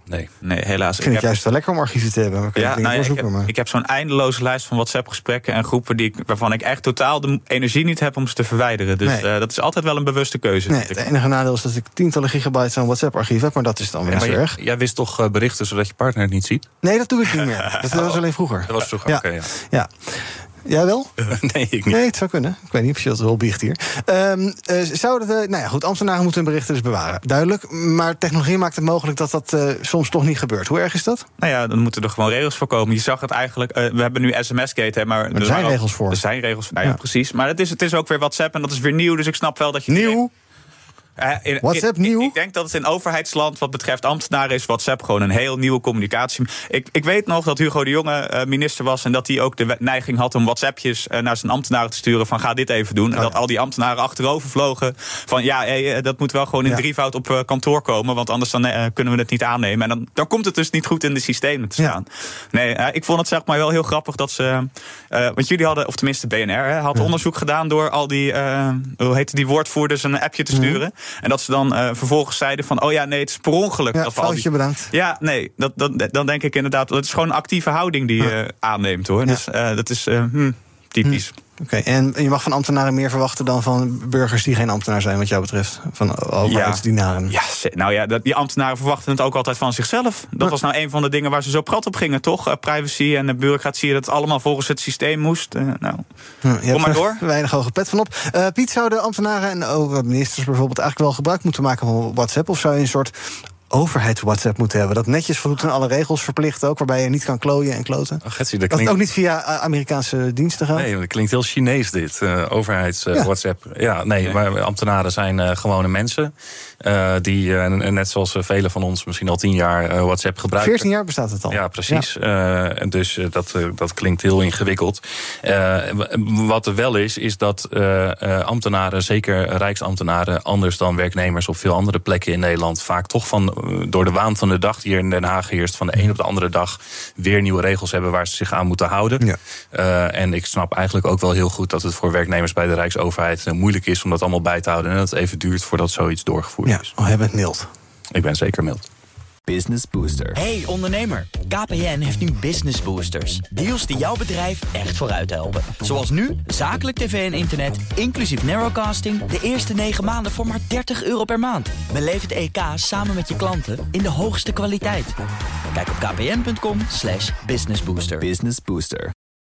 S4: Nee,
S6: nee helaas.
S3: Ik vind
S6: ik
S3: het juist wel lekker om archieven te hebben.
S6: Ja,
S3: ik,
S6: nou ja, ik,
S3: zoeken,
S6: heb,
S3: maar...
S6: ik heb zo'n eindeloze lijst van WhatsApp-gesprekken en groepen die ik, waarvan ik echt totaal de energie niet heb om ze te verwijderen. Dus nee. uh, dat is altijd wel een bewuste keuze.
S3: Nee, het enige nadeel is dat ik tientallen gigabytes aan WhatsApp-archief heb, maar dat is dan weer
S4: ja,
S3: niet zo erg.
S4: Jij wist toch berichten zodat je partner het niet ziet?
S3: Nee, dat doe ik niet meer. Dat was alleen vroeger.
S4: Dat was vroeger,
S3: ja.
S4: oké. Okay, ja.
S3: ja. Jij wel?
S4: Uh, nee, ik niet.
S3: Nee, het zou kunnen. Ik weet niet of je dat wel biecht hier. Um, uh, zouden de, nou ja, goed, ambtenaren moeten hun berichten dus bewaren. Duidelijk. Maar technologie maakt het mogelijk dat dat uh, soms toch niet gebeurt. Hoe erg is dat?
S6: Nou ja, dan moeten er gewoon regels voor komen. Je zag het eigenlijk, uh, we hebben nu S M S-gate, hè, maar,
S3: maar er zijn
S6: ook,
S3: regels voor.
S6: Er zijn regels voor, nou ja, ja. precies. Maar het is, het is ook weer WhatsApp en dat is weer nieuw, dus ik snap wel dat je...
S3: Nieuw?
S6: Uh, in,
S3: WhatsApp
S6: in,
S3: nieuw?
S6: Ik, ik denk dat het in overheidsland wat betreft ambtenaren is WhatsApp gewoon een heel nieuwe communicatie. Ik, ik weet nog dat Hugo de Jonge uh, minister was en dat hij ook de neiging had om WhatsAppjes uh, naar zijn ambtenaren te sturen van ga dit even doen. Oh, en dat ja. al die ambtenaren achterover vlogen van ja, hey, dat moet wel gewoon in ja. drievoud op uh, kantoor komen, want anders dan, uh, kunnen we het niet aannemen. En dan, dan komt het dus niet goed in de systemen te staan. Ja. Nee, uh, ik vond het zeg maar wel heel grappig dat ze, uh, want jullie hadden, of tenminste B N R, hè, had ja. onderzoek gedaan door al die, uh, hoe heette die woordvoerders een appje te sturen. Mm. En dat ze dan uh, vervolgens zeiden van... oh ja, nee, het is per ongeluk.
S3: Ja,
S6: dat
S3: foutje
S6: die...
S3: bedankt.
S6: Ja, nee, dat, dat, dan denk ik inderdaad... dat is gewoon een actieve houding die je ja. uh, aanneemt, hoor. Ja. Dus uh, dat is uh, hmm, typisch.
S3: Hm. Oké, okay, en je mag van ambtenaren meer verwachten dan van burgers die geen ambtenaar zijn, wat jou betreft? Van overheidsdienaren.
S6: Ja, ja, nou ja, die ambtenaren verwachten het ook altijd van zichzelf. Dat ja. was nou een van de dingen waar ze zo prat op gingen, toch? Uh, privacy en de bureaucratie, dat het allemaal volgens het systeem moest. Uh, nou,
S3: ja,
S6: kom maar door.
S3: Weinig hoge pet van op. Uh, Piet, zouden ambtenaren en ook ministers bijvoorbeeld eigenlijk wel gebruik moeten maken van WhatsApp? Of zou je een soort overheids-WhatsApp moeten hebben? Dat netjes voldoet aan alle regels verplicht ook, waarbij je niet kan klooien en kloten.
S4: Oh, Getsie, dat
S3: dat
S4: klinkt...
S3: ook niet via Amerikaanse diensten gaat?
S4: Nee, dat klinkt heel Chinees dit, uh, overheids-WhatsApp. Uh, ja. ja, nee, nee, maar ambtenaren zijn uh, gewone mensen. Uh, die, uh, net zoals uh, velen van ons, misschien al tien jaar uh, WhatsApp gebruiken.
S3: veertien jaar bestaat het al.
S4: Ja, precies. Ja. Uh, dus uh, dat, uh, dat klinkt heel ingewikkeld. Uh, wat er wel is, is dat uh, uh, ambtenaren, zeker rijksambtenaren, anders dan werknemers op veel andere plekken in Nederland, vaak toch van uh, door de waan van de dag die hier in Den Haag heerst, van de een op de andere dag weer nieuwe regels hebben waar ze zich aan moeten houden. Ja. Uh, en ik snap eigenlijk ook wel heel goed dat het voor werknemers bij de Rijksoverheid uh, moeilijk is om dat allemaal bij te houden en dat het even duurt voordat zoiets doorgevoerd
S3: ja,
S4: is.
S3: Oh, jij bent mild.
S4: Ik ben zeker mild.
S12: Business Booster. Hey ondernemer, K P N heeft nu Business Boosters. Deals die jouw bedrijf echt vooruit helpen. Zoals nu, zakelijk tv en internet, inclusief narrowcasting, de eerste negen maanden voor maar dertig euro per maand. Beleef het E K samen met je klanten in de hoogste kwaliteit. Kijk op kpn.com slash businessbooster.
S1: Business Booster.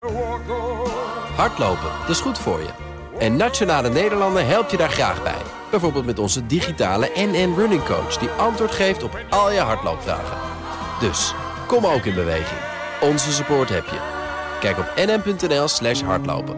S1: Hardlopen, dat is goed voor je. En Nationale Nederlanden helpt je daar graag bij. Bijvoorbeeld met onze digitale N N Running Coach, die antwoord geeft op al je hardloopvragen. Dus, kom ook in beweging. Onze support heb je. Kijk op nn.nl slash hardlopen.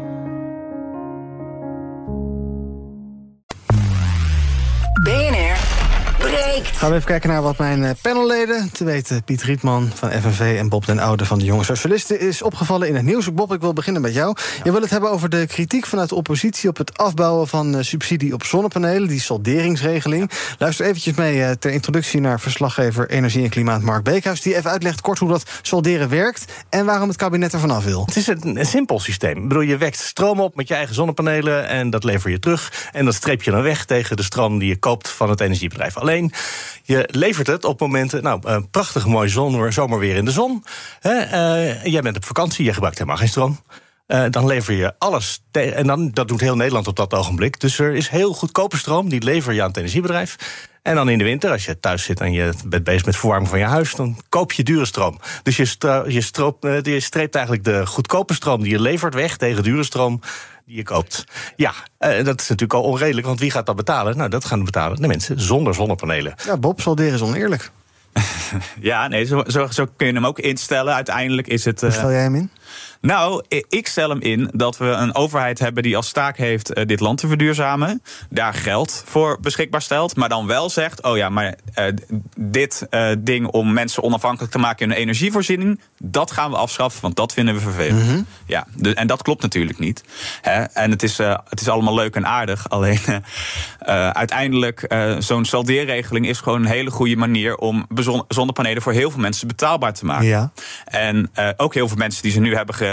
S2: B N R breekt.
S3: Gaan we even kijken naar wat mijn panelleden, te weten Piet Rietman van F N V en Bob den Oude van de Jonge Socialisten, is opgevallen in het nieuws. Bob, ik wil beginnen met jou. Ja. Je wil het hebben over de kritiek vanuit de oppositie op het afbouwen van uh, subsidie op zonnepanelen, die salderingsregeling. Ja. Luister eventjes mee uh, ter introductie naar verslaggever Energie en Klimaat Mark Beekhuis, die even uitlegt kort hoe dat salderen werkt en waarom het kabinet er vanaf wil.
S14: Het is een, een simpel systeem. Ik bedoel, je wekt stroom op met je eigen zonnepanelen en dat lever je terug. En dat streep je dan weg tegen de stroom die je koopt van het energiebedrijf. Alleen, je levert het op momenten, nou, uh, prachtig mooi zon, zomerweer in de zon. Hè, uh, jij bent op vakantie, je gebruikt helemaal geen stroom. Uh, dan lever je alles, te- en dan, dat doet heel Nederland op dat ogenblik. Dus er is heel goedkope stroom, die lever je aan het energiebedrijf. En dan in de winter, als je thuis zit en je bent bezig met verwarming van je huis, dan koop je dure stroom. Dus je, stra- je, stroop, uh, je streept eigenlijk de goedkope stroom die je levert weg tegen dure stroom die je koopt. Ja, uh, dat is natuurlijk al onredelijk, want wie gaat dat betalen? Nou, dat gaan betalen de mensen zonder zonnepanelen.
S3: Ja, Bob, salderen is oneerlijk.
S6: Ja, nee, zo, zo, zo kun je hem ook instellen. Uiteindelijk is het... Uh...
S3: Hoe stel jij hem in?
S6: Nou, ik stel hem in dat we een overheid hebben die als taak heeft uh, dit land te verduurzamen. Daar geld voor beschikbaar stelt. Maar dan wel zegt, oh ja, maar uh, dit uh, ding om mensen onafhankelijk te maken in hun energievoorziening, dat gaan we afschaffen, want dat vinden we vervelend. Mm-hmm. Ja, de, en dat klopt natuurlijk niet. Hè? En het is, uh, het is allemaal leuk en aardig. Alleen uh, uh, uiteindelijk, uh, zo'n saldeerregeling is gewoon een hele goede manier om bezon- zonnepanelen voor heel veel mensen betaalbaar te maken.
S3: Ja.
S6: En uh, ook heel veel mensen die ze nu hebben ge-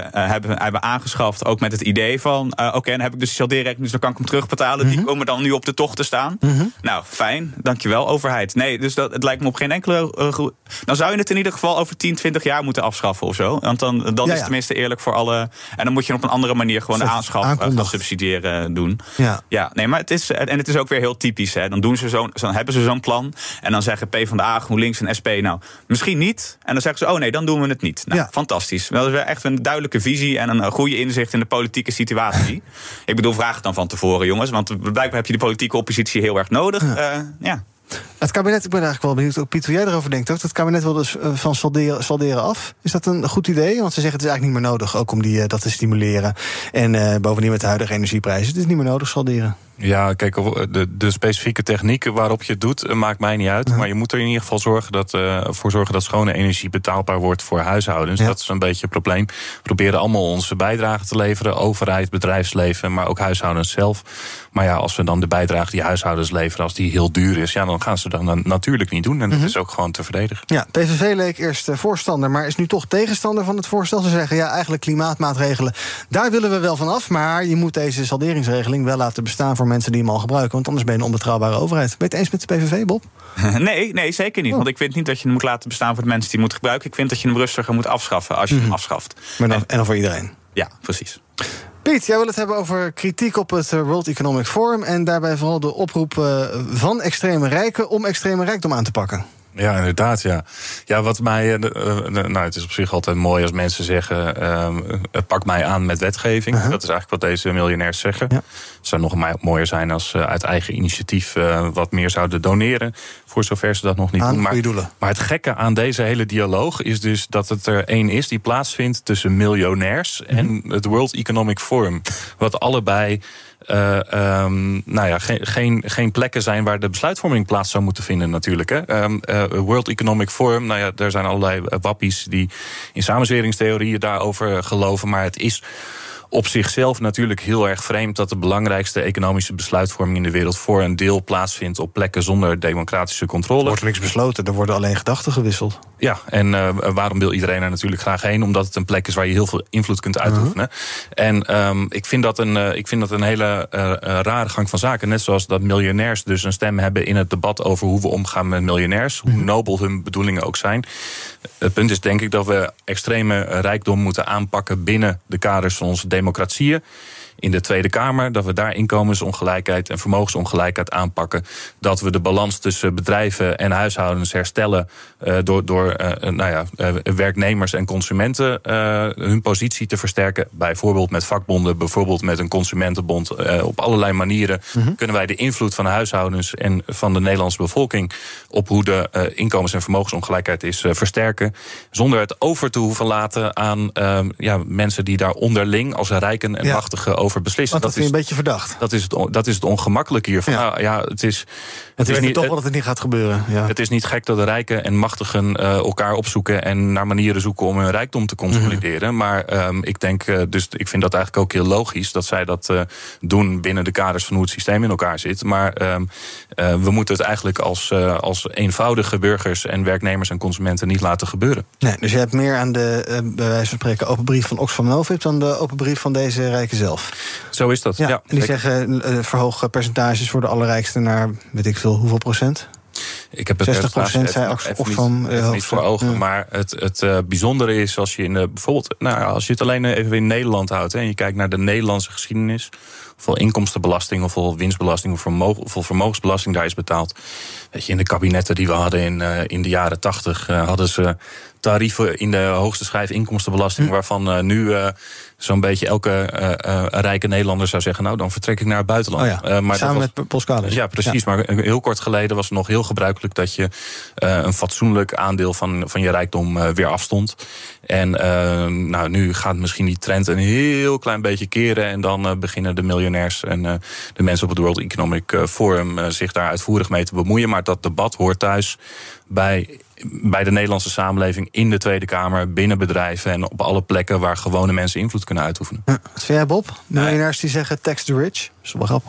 S6: bedrijven uh, hebben, hebben aangeschaft, ook met het idee van, uh, oké, okay, dan heb ik dus die saldeerrekening, dus dan kan ik hem terugbetalen. Mm-hmm. Die komen dan nu op de tocht te staan. Mm-hmm. Nou, fijn, dankjewel overheid. Nee, dus dat, het lijkt me op geen enkele... Uh, go- dan zou je het in ieder geval over tien, twintig jaar moeten afschaffen of zo. Want dan, dan ja, is het ja. tenminste eerlijk voor alle... En dan moet je op een andere manier gewoon de aanschaf uh, gaan subsidiëren doen. Ja. ja, nee, maar het is... En het is ook weer heel typisch, hè. Dan doen ze zo, dan hebben ze zo'n plan. En dan zeggen PvdA, GroenLinks en S P, nou, misschien niet. En dan zeggen ze, oh nee, dan doen we het niet. Nou, ja. fantastisch. Dat is weer echt een duidelijke visie en een goede inzicht in de politieke situatie. Ik bedoel, vraag het dan van tevoren, jongens. Want blijkbaar heb je de politieke oppositie heel erg nodig. Ja. Uh, ja.
S3: Het kabinet, ik ben eigenlijk wel benieuwd, ook Piet, hoe jij erover denkt ook. Het kabinet wil dus van salderen, salderen af. Is dat een goed idee? Want ze zeggen het is eigenlijk niet meer nodig, ook om die, dat te stimuleren. En uh, bovendien met de huidige energieprijzen, het is niet meer nodig salderen.
S4: Ja, kijk, de, de specifieke techniek waarop je het doet, maakt mij niet uit. Ja. Maar je moet er in ieder geval zorgen dat, uh, voor zorgen dat schone energie betaalbaar wordt voor huishoudens. Ja. Dat is een beetje het probleem. We proberen allemaal onze bijdrage te leveren. Overheid, bedrijfsleven, maar ook huishoudens zelf. Maar ja, als we dan de bijdrage die huishoudens leveren, als die heel duur is, ja, dan gaan ze dat dan natuurlijk niet doen. En dat mm-hmm. is ook gewoon te verdedigen.
S3: Ja, P V V leek eerst voorstander, maar is nu toch tegenstander van het voorstel. Ze zeggen, ja, eigenlijk klimaatmaatregelen, daar willen we wel van af. Maar je moet deze salderingsregeling wel laten bestaan voor mensen die hem al gebruiken. Want anders ben je een onbetrouwbare overheid. Ben je het eens met de P V V, Bob?
S6: Nee, nee, zeker niet. Oh. Want ik vind niet dat je hem moet laten bestaan voor de mensen die hem moeten gebruiken. Ik vind dat je hem rustiger moet afschaffen als je mm-hmm. hem afschaft.
S3: Maar dan, en, en dan voor iedereen?
S6: Ja, precies.
S3: Piet, jij wil het hebben over kritiek op het World Economic Forum en daarbij vooral de oproep van extreme rijken om extreme rijkdom aan te pakken.
S4: Ja, inderdaad, ja. Ja, wat mij... Uh, uh, nou, het is op zich altijd mooi als mensen zeggen, Uh, pak mij aan met wetgeving. Uh-huh. Dat is eigenlijk wat deze miljonairs zeggen. Ja. Het zou nog mooier zijn als uh, uit eigen initiatief uh, wat meer zouden doneren, voor zover ze dat nog niet
S3: aan
S4: doen. Maar, maar het gekke aan deze hele dialoog is dus dat het er één is die plaatsvindt tussen miljonairs uh-huh. en het World Economic Forum. Wat allebei Uh, um, nou ja, geen, geen, geen plekken zijn waar de besluitvorming plaats zou moeten vinden natuurlijk. Hè. Um, uh, World Economic Forum, nou ja, er zijn allerlei wappies die in samenzweringstheorieën daarover geloven, maar het is op zichzelf natuurlijk heel erg vreemd dat de belangrijkste economische besluitvorming in de wereld voor een deel plaatsvindt op plekken zonder democratische controle.
S3: Er wordt niks besloten, er worden alleen gedachten gewisseld.
S4: Ja, en uh, waarom wil iedereen er natuurlijk graag heen? Omdat het een plek is waar je heel veel invloed kunt uitoefenen. Uh-huh. En um, ik, vind dat een, uh, ik vind dat een hele uh, uh, rare gang van zaken. Net zoals dat miljonairs dus een stem hebben in het debat over hoe we omgaan met miljonairs. Hoe uh-huh. nobel hun bedoelingen ook zijn. Het punt is denk ik dat we extreme rijkdom moeten aanpakken binnen de kaders van onze democratieën. In de Tweede Kamer, dat we daar inkomensongelijkheid en vermogensongelijkheid aanpakken. Dat we de balans tussen bedrijven en huishoudens herstellen Uh, door, door uh, nou ja, uh, werknemers en consumenten uh, hun positie te versterken. Bijvoorbeeld met vakbonden, bijvoorbeeld met een consumentenbond. Uh, op allerlei manieren mm-hmm. kunnen wij de invloed van de huishoudens en van de Nederlandse bevolking op hoe de uh, inkomens- en vermogensongelijkheid is uh, versterken. Zonder het over te hoeven laten aan uh, ja, mensen die daar onderling als rijken en ja. machtigen over beslissen.
S3: Want dat, dat vind je een beetje verdacht.
S4: Dat is het, dat is het ongemakkelijk hiervan. Ja. Nou, ja, het is,
S3: het is niet, toch wel dat het niet gaat gebeuren. Ja.
S4: Het is niet gek dat de rijken en machtigen Uh, elkaar opzoeken en naar manieren zoeken om hun rijkdom te consolideren. Mm-hmm. Maar um, ik denk, uh, dus ik vind dat eigenlijk ook heel logisch dat zij dat uh, doen binnen de kaders van hoe het systeem in elkaar zit. Maar um, uh, we moeten het eigenlijk als, uh, als eenvoudige burgers en werknemers en consumenten niet laten gebeuren.
S3: Nee, dus je hebt meer aan de, uh, bij wijze van spreken, open brief van Oxfam Novib dan de open brief van deze rijken zelf.
S4: Zo is dat, ja. ja
S3: en die zeggen, uh, verhoog percentages voor de allerrijkste naar, weet ik veel, hoeveel procent?
S4: Ik heb het
S3: zestig procent zei Oxfam
S4: niet, niet voor ogen. Ja. Maar het, het uh, bijzondere is als je in de, bijvoorbeeld, nou, als je het alleen even in Nederland houdt hè, en je kijkt naar de Nederlandse geschiedenis, hoeveel inkomstenbelasting, hoeveel winstbelasting, hoeveel vermogensbelasting daar is betaald. Weet je, in de kabinetten die we hadden in, uh, in de jaren tachtig uh, hadden ze tarieven in de hoogste schijf inkomstenbelasting, hm. waarvan uh, nu uh, zo'n beetje elke uh, uh, rijke Nederlander zou zeggen, nou dan vertrek ik naar het buitenland.
S3: Oh ja, uh, maar samen was, met Polskalis.
S4: Ja, precies. Ja. Maar heel kort geleden was het nog heel gebruikelijk dat je uh, een fatsoenlijk aandeel van, van je rijkdom uh, weer afstond. En uh, nou, nu gaat misschien die trend een heel klein beetje keren en dan uh, beginnen de miljonairs en uh, de mensen op het World Economic Forum uh, zich daar uitvoerig mee te bemoeien. Maar dat debat hoort thuis bij bij de Nederlandse samenleving, in de Tweede Kamer, binnen bedrijven en op alle plekken waar gewone mensen invloed kunnen uitoefenen.
S3: Ja, wat vind jij, Bob? Miljonairs die zeggen tax the rich. Dat is wel grappig.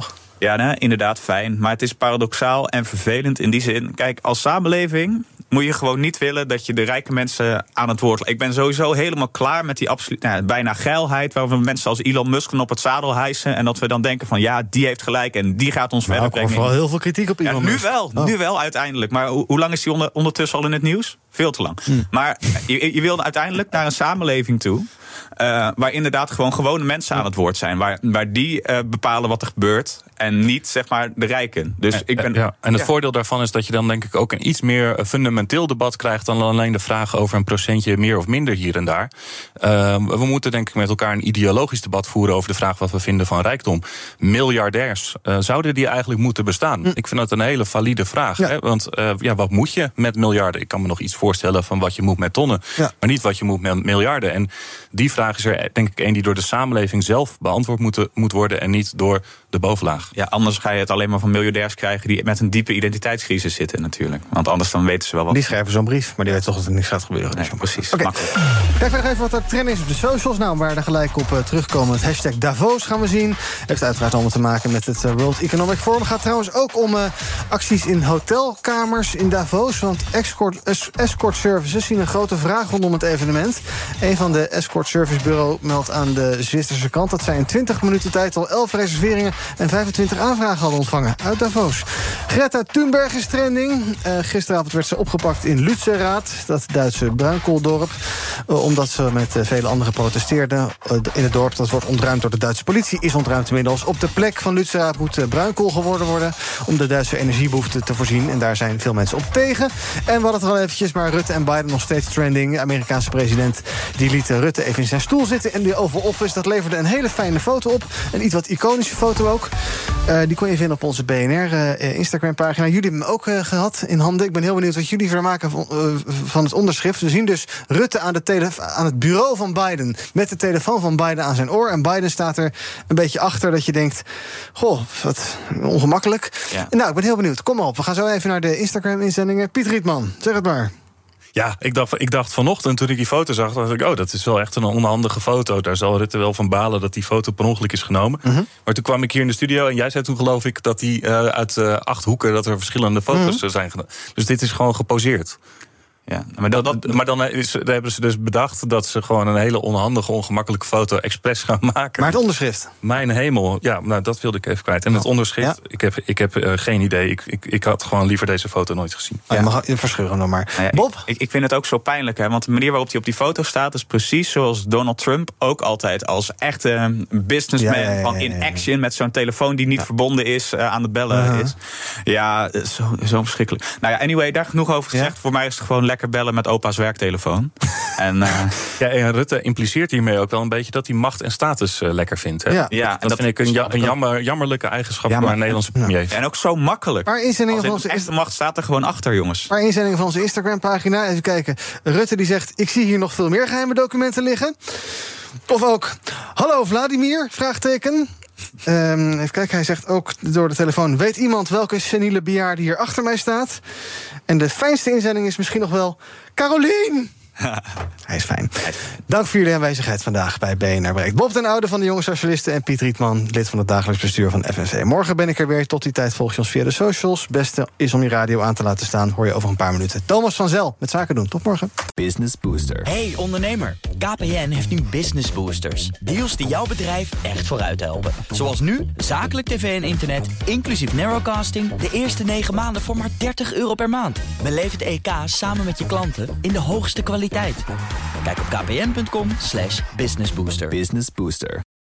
S6: Ja, nee, inderdaad fijn. Maar het is paradoxaal en vervelend in die zin. Kijk, als samenleving moet je gewoon niet willen dat je de rijke mensen aan het woord... Ik ben sowieso helemaal klaar met die absoluut, nou, bijna geilheid... waar we mensen als Elon Musk op het zadel hijsen... en dat we dan denken van ja, die heeft gelijk en die gaat ons
S3: nou,
S6: verder brengen.
S3: Ik hoor vooral heel veel kritiek op Elon
S6: ja, nu
S3: Musk.
S6: wel,
S3: oh.
S6: nu wel uiteindelijk. Maar hoe, hoe lang is hij onder, ondertussen al in het nieuws? Veel te lang. Hmm. Maar je, je wil uiteindelijk naar een samenleving toe... Uh, waar inderdaad gewoon gewone mensen aan het woord zijn. Waar, waar die uh, bepalen wat er gebeurt. En niet, zeg maar, de rijken. Dus ik ben,
S4: ja, en het
S6: ja.
S4: voordeel daarvan is dat je dan denk ik ook een iets meer fundamenteel debat krijgt... dan alleen de vraag over een procentje meer of minder hier en daar. Uh, we moeten denk ik met elkaar een ideologisch debat voeren... over de vraag wat we vinden van rijkdom. Miljardairs, uh, zouden die eigenlijk moeten bestaan? Hm. Ik vind dat een hele valide vraag. Ja. Hè? Want uh, ja, wat moet je met miljarden? Ik kan me nog iets voorstellen van wat je moet met tonnen. Ja. Maar niet wat je moet met miljarden. En die vraag is er denk ik een die door de samenleving zelf beantwoord moet, moet worden... en niet door de bovenlaag.
S6: Ja, anders ga je het alleen maar van miljardairs krijgen... die met een diepe identiteitscrisis zitten natuurlijk. Want anders dan weten ze wel wat...
S3: Die schrijven zo'n brief, maar die weten toch dat er niks gaat gebeuren.
S6: Nee, precies,
S3: okay.
S6: makkelijk.
S3: Kijk nog even wat er trend is op de socials. Nou, waar er gelijk op uh, terugkomen. Het hashtag Davos gaan we zien. Heeft uiteraard allemaal te maken met het uh, World Economic Forum. Het gaat trouwens ook om uh, acties in hotelkamers in Davos. Want escort, es, escort services zien een grote vraag rondom het evenement. Een van de escort service bureau meldt aan de Zwitserse kant... dat zij in twintig minuten tijd al elf reserveringen... en vijfentwintig aanvragen hadden ontvangen uit Davos. Greta Thunberg is trending. Uh, gisteravond werd ze opgepakt in Lützerath, dat Duitse bruinkooldorp. Uh, omdat ze met uh, vele anderen protesteerden. Uh, in het dorp dat wordt ontruimd door de Duitse politie. Is ontruimd inmiddels. Op de plek van Lützerath moet uh, bruinkool geworden worden... om de Duitse energiebehoeften te voorzien. En daar zijn veel mensen op tegen. En we hadden het er al eventjes, maar Rutte en Biden nog steeds trending. De Amerikaanse president die liet uh, Rutte even in zijn stoel zitten... en die Oval Office, dat leverde een hele fijne foto op. Een iets wat iconische foto ook. Uh, die kon je vinden op onze B N R uh, Instagram-pagina. Jullie hebben hem ook uh, gehad in handen. Ik ben heel benieuwd wat jullie verder maken van, uh, van het onderschrift. We zien dus Rutte aan, de tele- aan het bureau van Biden... met de telefoon van Biden aan zijn oor. En Biden staat er een beetje achter dat je denkt... goh, wat ongemakkelijk. Ja. Nou, ik ben heel benieuwd. Kom maar op, we gaan zo even naar de Instagram-inzendingen. Piet Rietman, zeg het maar.
S4: Ja, ik dacht, ik dacht vanochtend toen ik die foto zag... dacht ik, oh, dat is wel echt een onhandige foto. Daar zal Rutte wel van balen dat die foto per ongeluk is genomen. Uh-huh. Maar toen kwam ik hier in de studio en jij zei toen, geloof ik... dat die uh, uit uh, acht hoeken, dat er verschillende foto's uh-huh. zijn genomen. Dus dit is gewoon geposeerd. Ja, maar, dat, dat, maar dan is, hebben ze dus bedacht dat ze gewoon een hele onhandige, ongemakkelijke foto expres gaan maken.
S3: Maar het onderschrift?
S4: Mijn hemel, ja, nou dat wilde ik even kwijt. En het onderschrift, ja? ik heb, ik heb uh, geen idee. Ik, ik, ik had gewoon liever deze foto nooit gezien.
S3: Ja, je mag je verscheuren hem nog maar.
S6: Nou ja, Bob? Ik, ik vind het ook zo pijnlijk, hè, want de manier waarop hij op die foto staat is precies zoals Donald Trump ook altijd als echte businessman ja, ja, ja, van in action met zo'n telefoon die niet ja. verbonden is uh, aan het bellen uh-huh. is. Ja, zo, zo verschrikkelijk. Nou ja, anyway, daar genoeg over gezegd. Ja? Voor mij is het gewoon lekker bellen met opa's werktelefoon. en, uh...
S4: ja, en Rutte impliceert hiermee ook wel een beetje dat hij macht en status uh, lekker vindt. Hè?
S6: Ja, ja,
S4: dat, dat, dat vind ik een, ja, een jammer, jammerlijke eigenschap ja, voor een Nederlandse premier.
S6: Ja, en ook zo makkelijk.
S3: Maar inzendingen
S6: van
S3: onze
S6: echte macht staat er gewoon achter, jongens.
S3: Maar inzendingen van onze Instagram-pagina. Even kijken. Rutte die zegt, ik zie hier nog veel meer geheime documenten liggen. Of ook, hallo Vladimir, vraagteken. Um, even kijken, hij zegt ook door de telefoon... weet iemand welke seniele bejaarde hier achter mij staat? En de fijnste inzending is misschien nog wel... Carolien! Hij is fijn. Dank voor jullie aanwezigheid vandaag bij B N R Breekt. Bob den Oude van de Jonge Socialisten en Piet Rietman... lid van het dagelijks bestuur van F N V. Morgen ben ik er weer. Tot die tijd volg je ons via de socials. Beste is om je radio aan te laten staan. Hoor je over een paar minuten. Thomas van Zel met Zaken doen. Tot morgen.
S12: Business Booster. Hey ondernemer. K P N heeft nu Business Boosters. Deals die jouw bedrijf echt vooruit helpen. Zoals nu, zakelijk tv en internet... inclusief narrowcasting... de eerste negen maanden voor maar dertig euro per maand. Beleef het E K samen met je klanten in de hoogste kwaliteit. Kijk op kpn punt com slash businessbooster. Business Booster.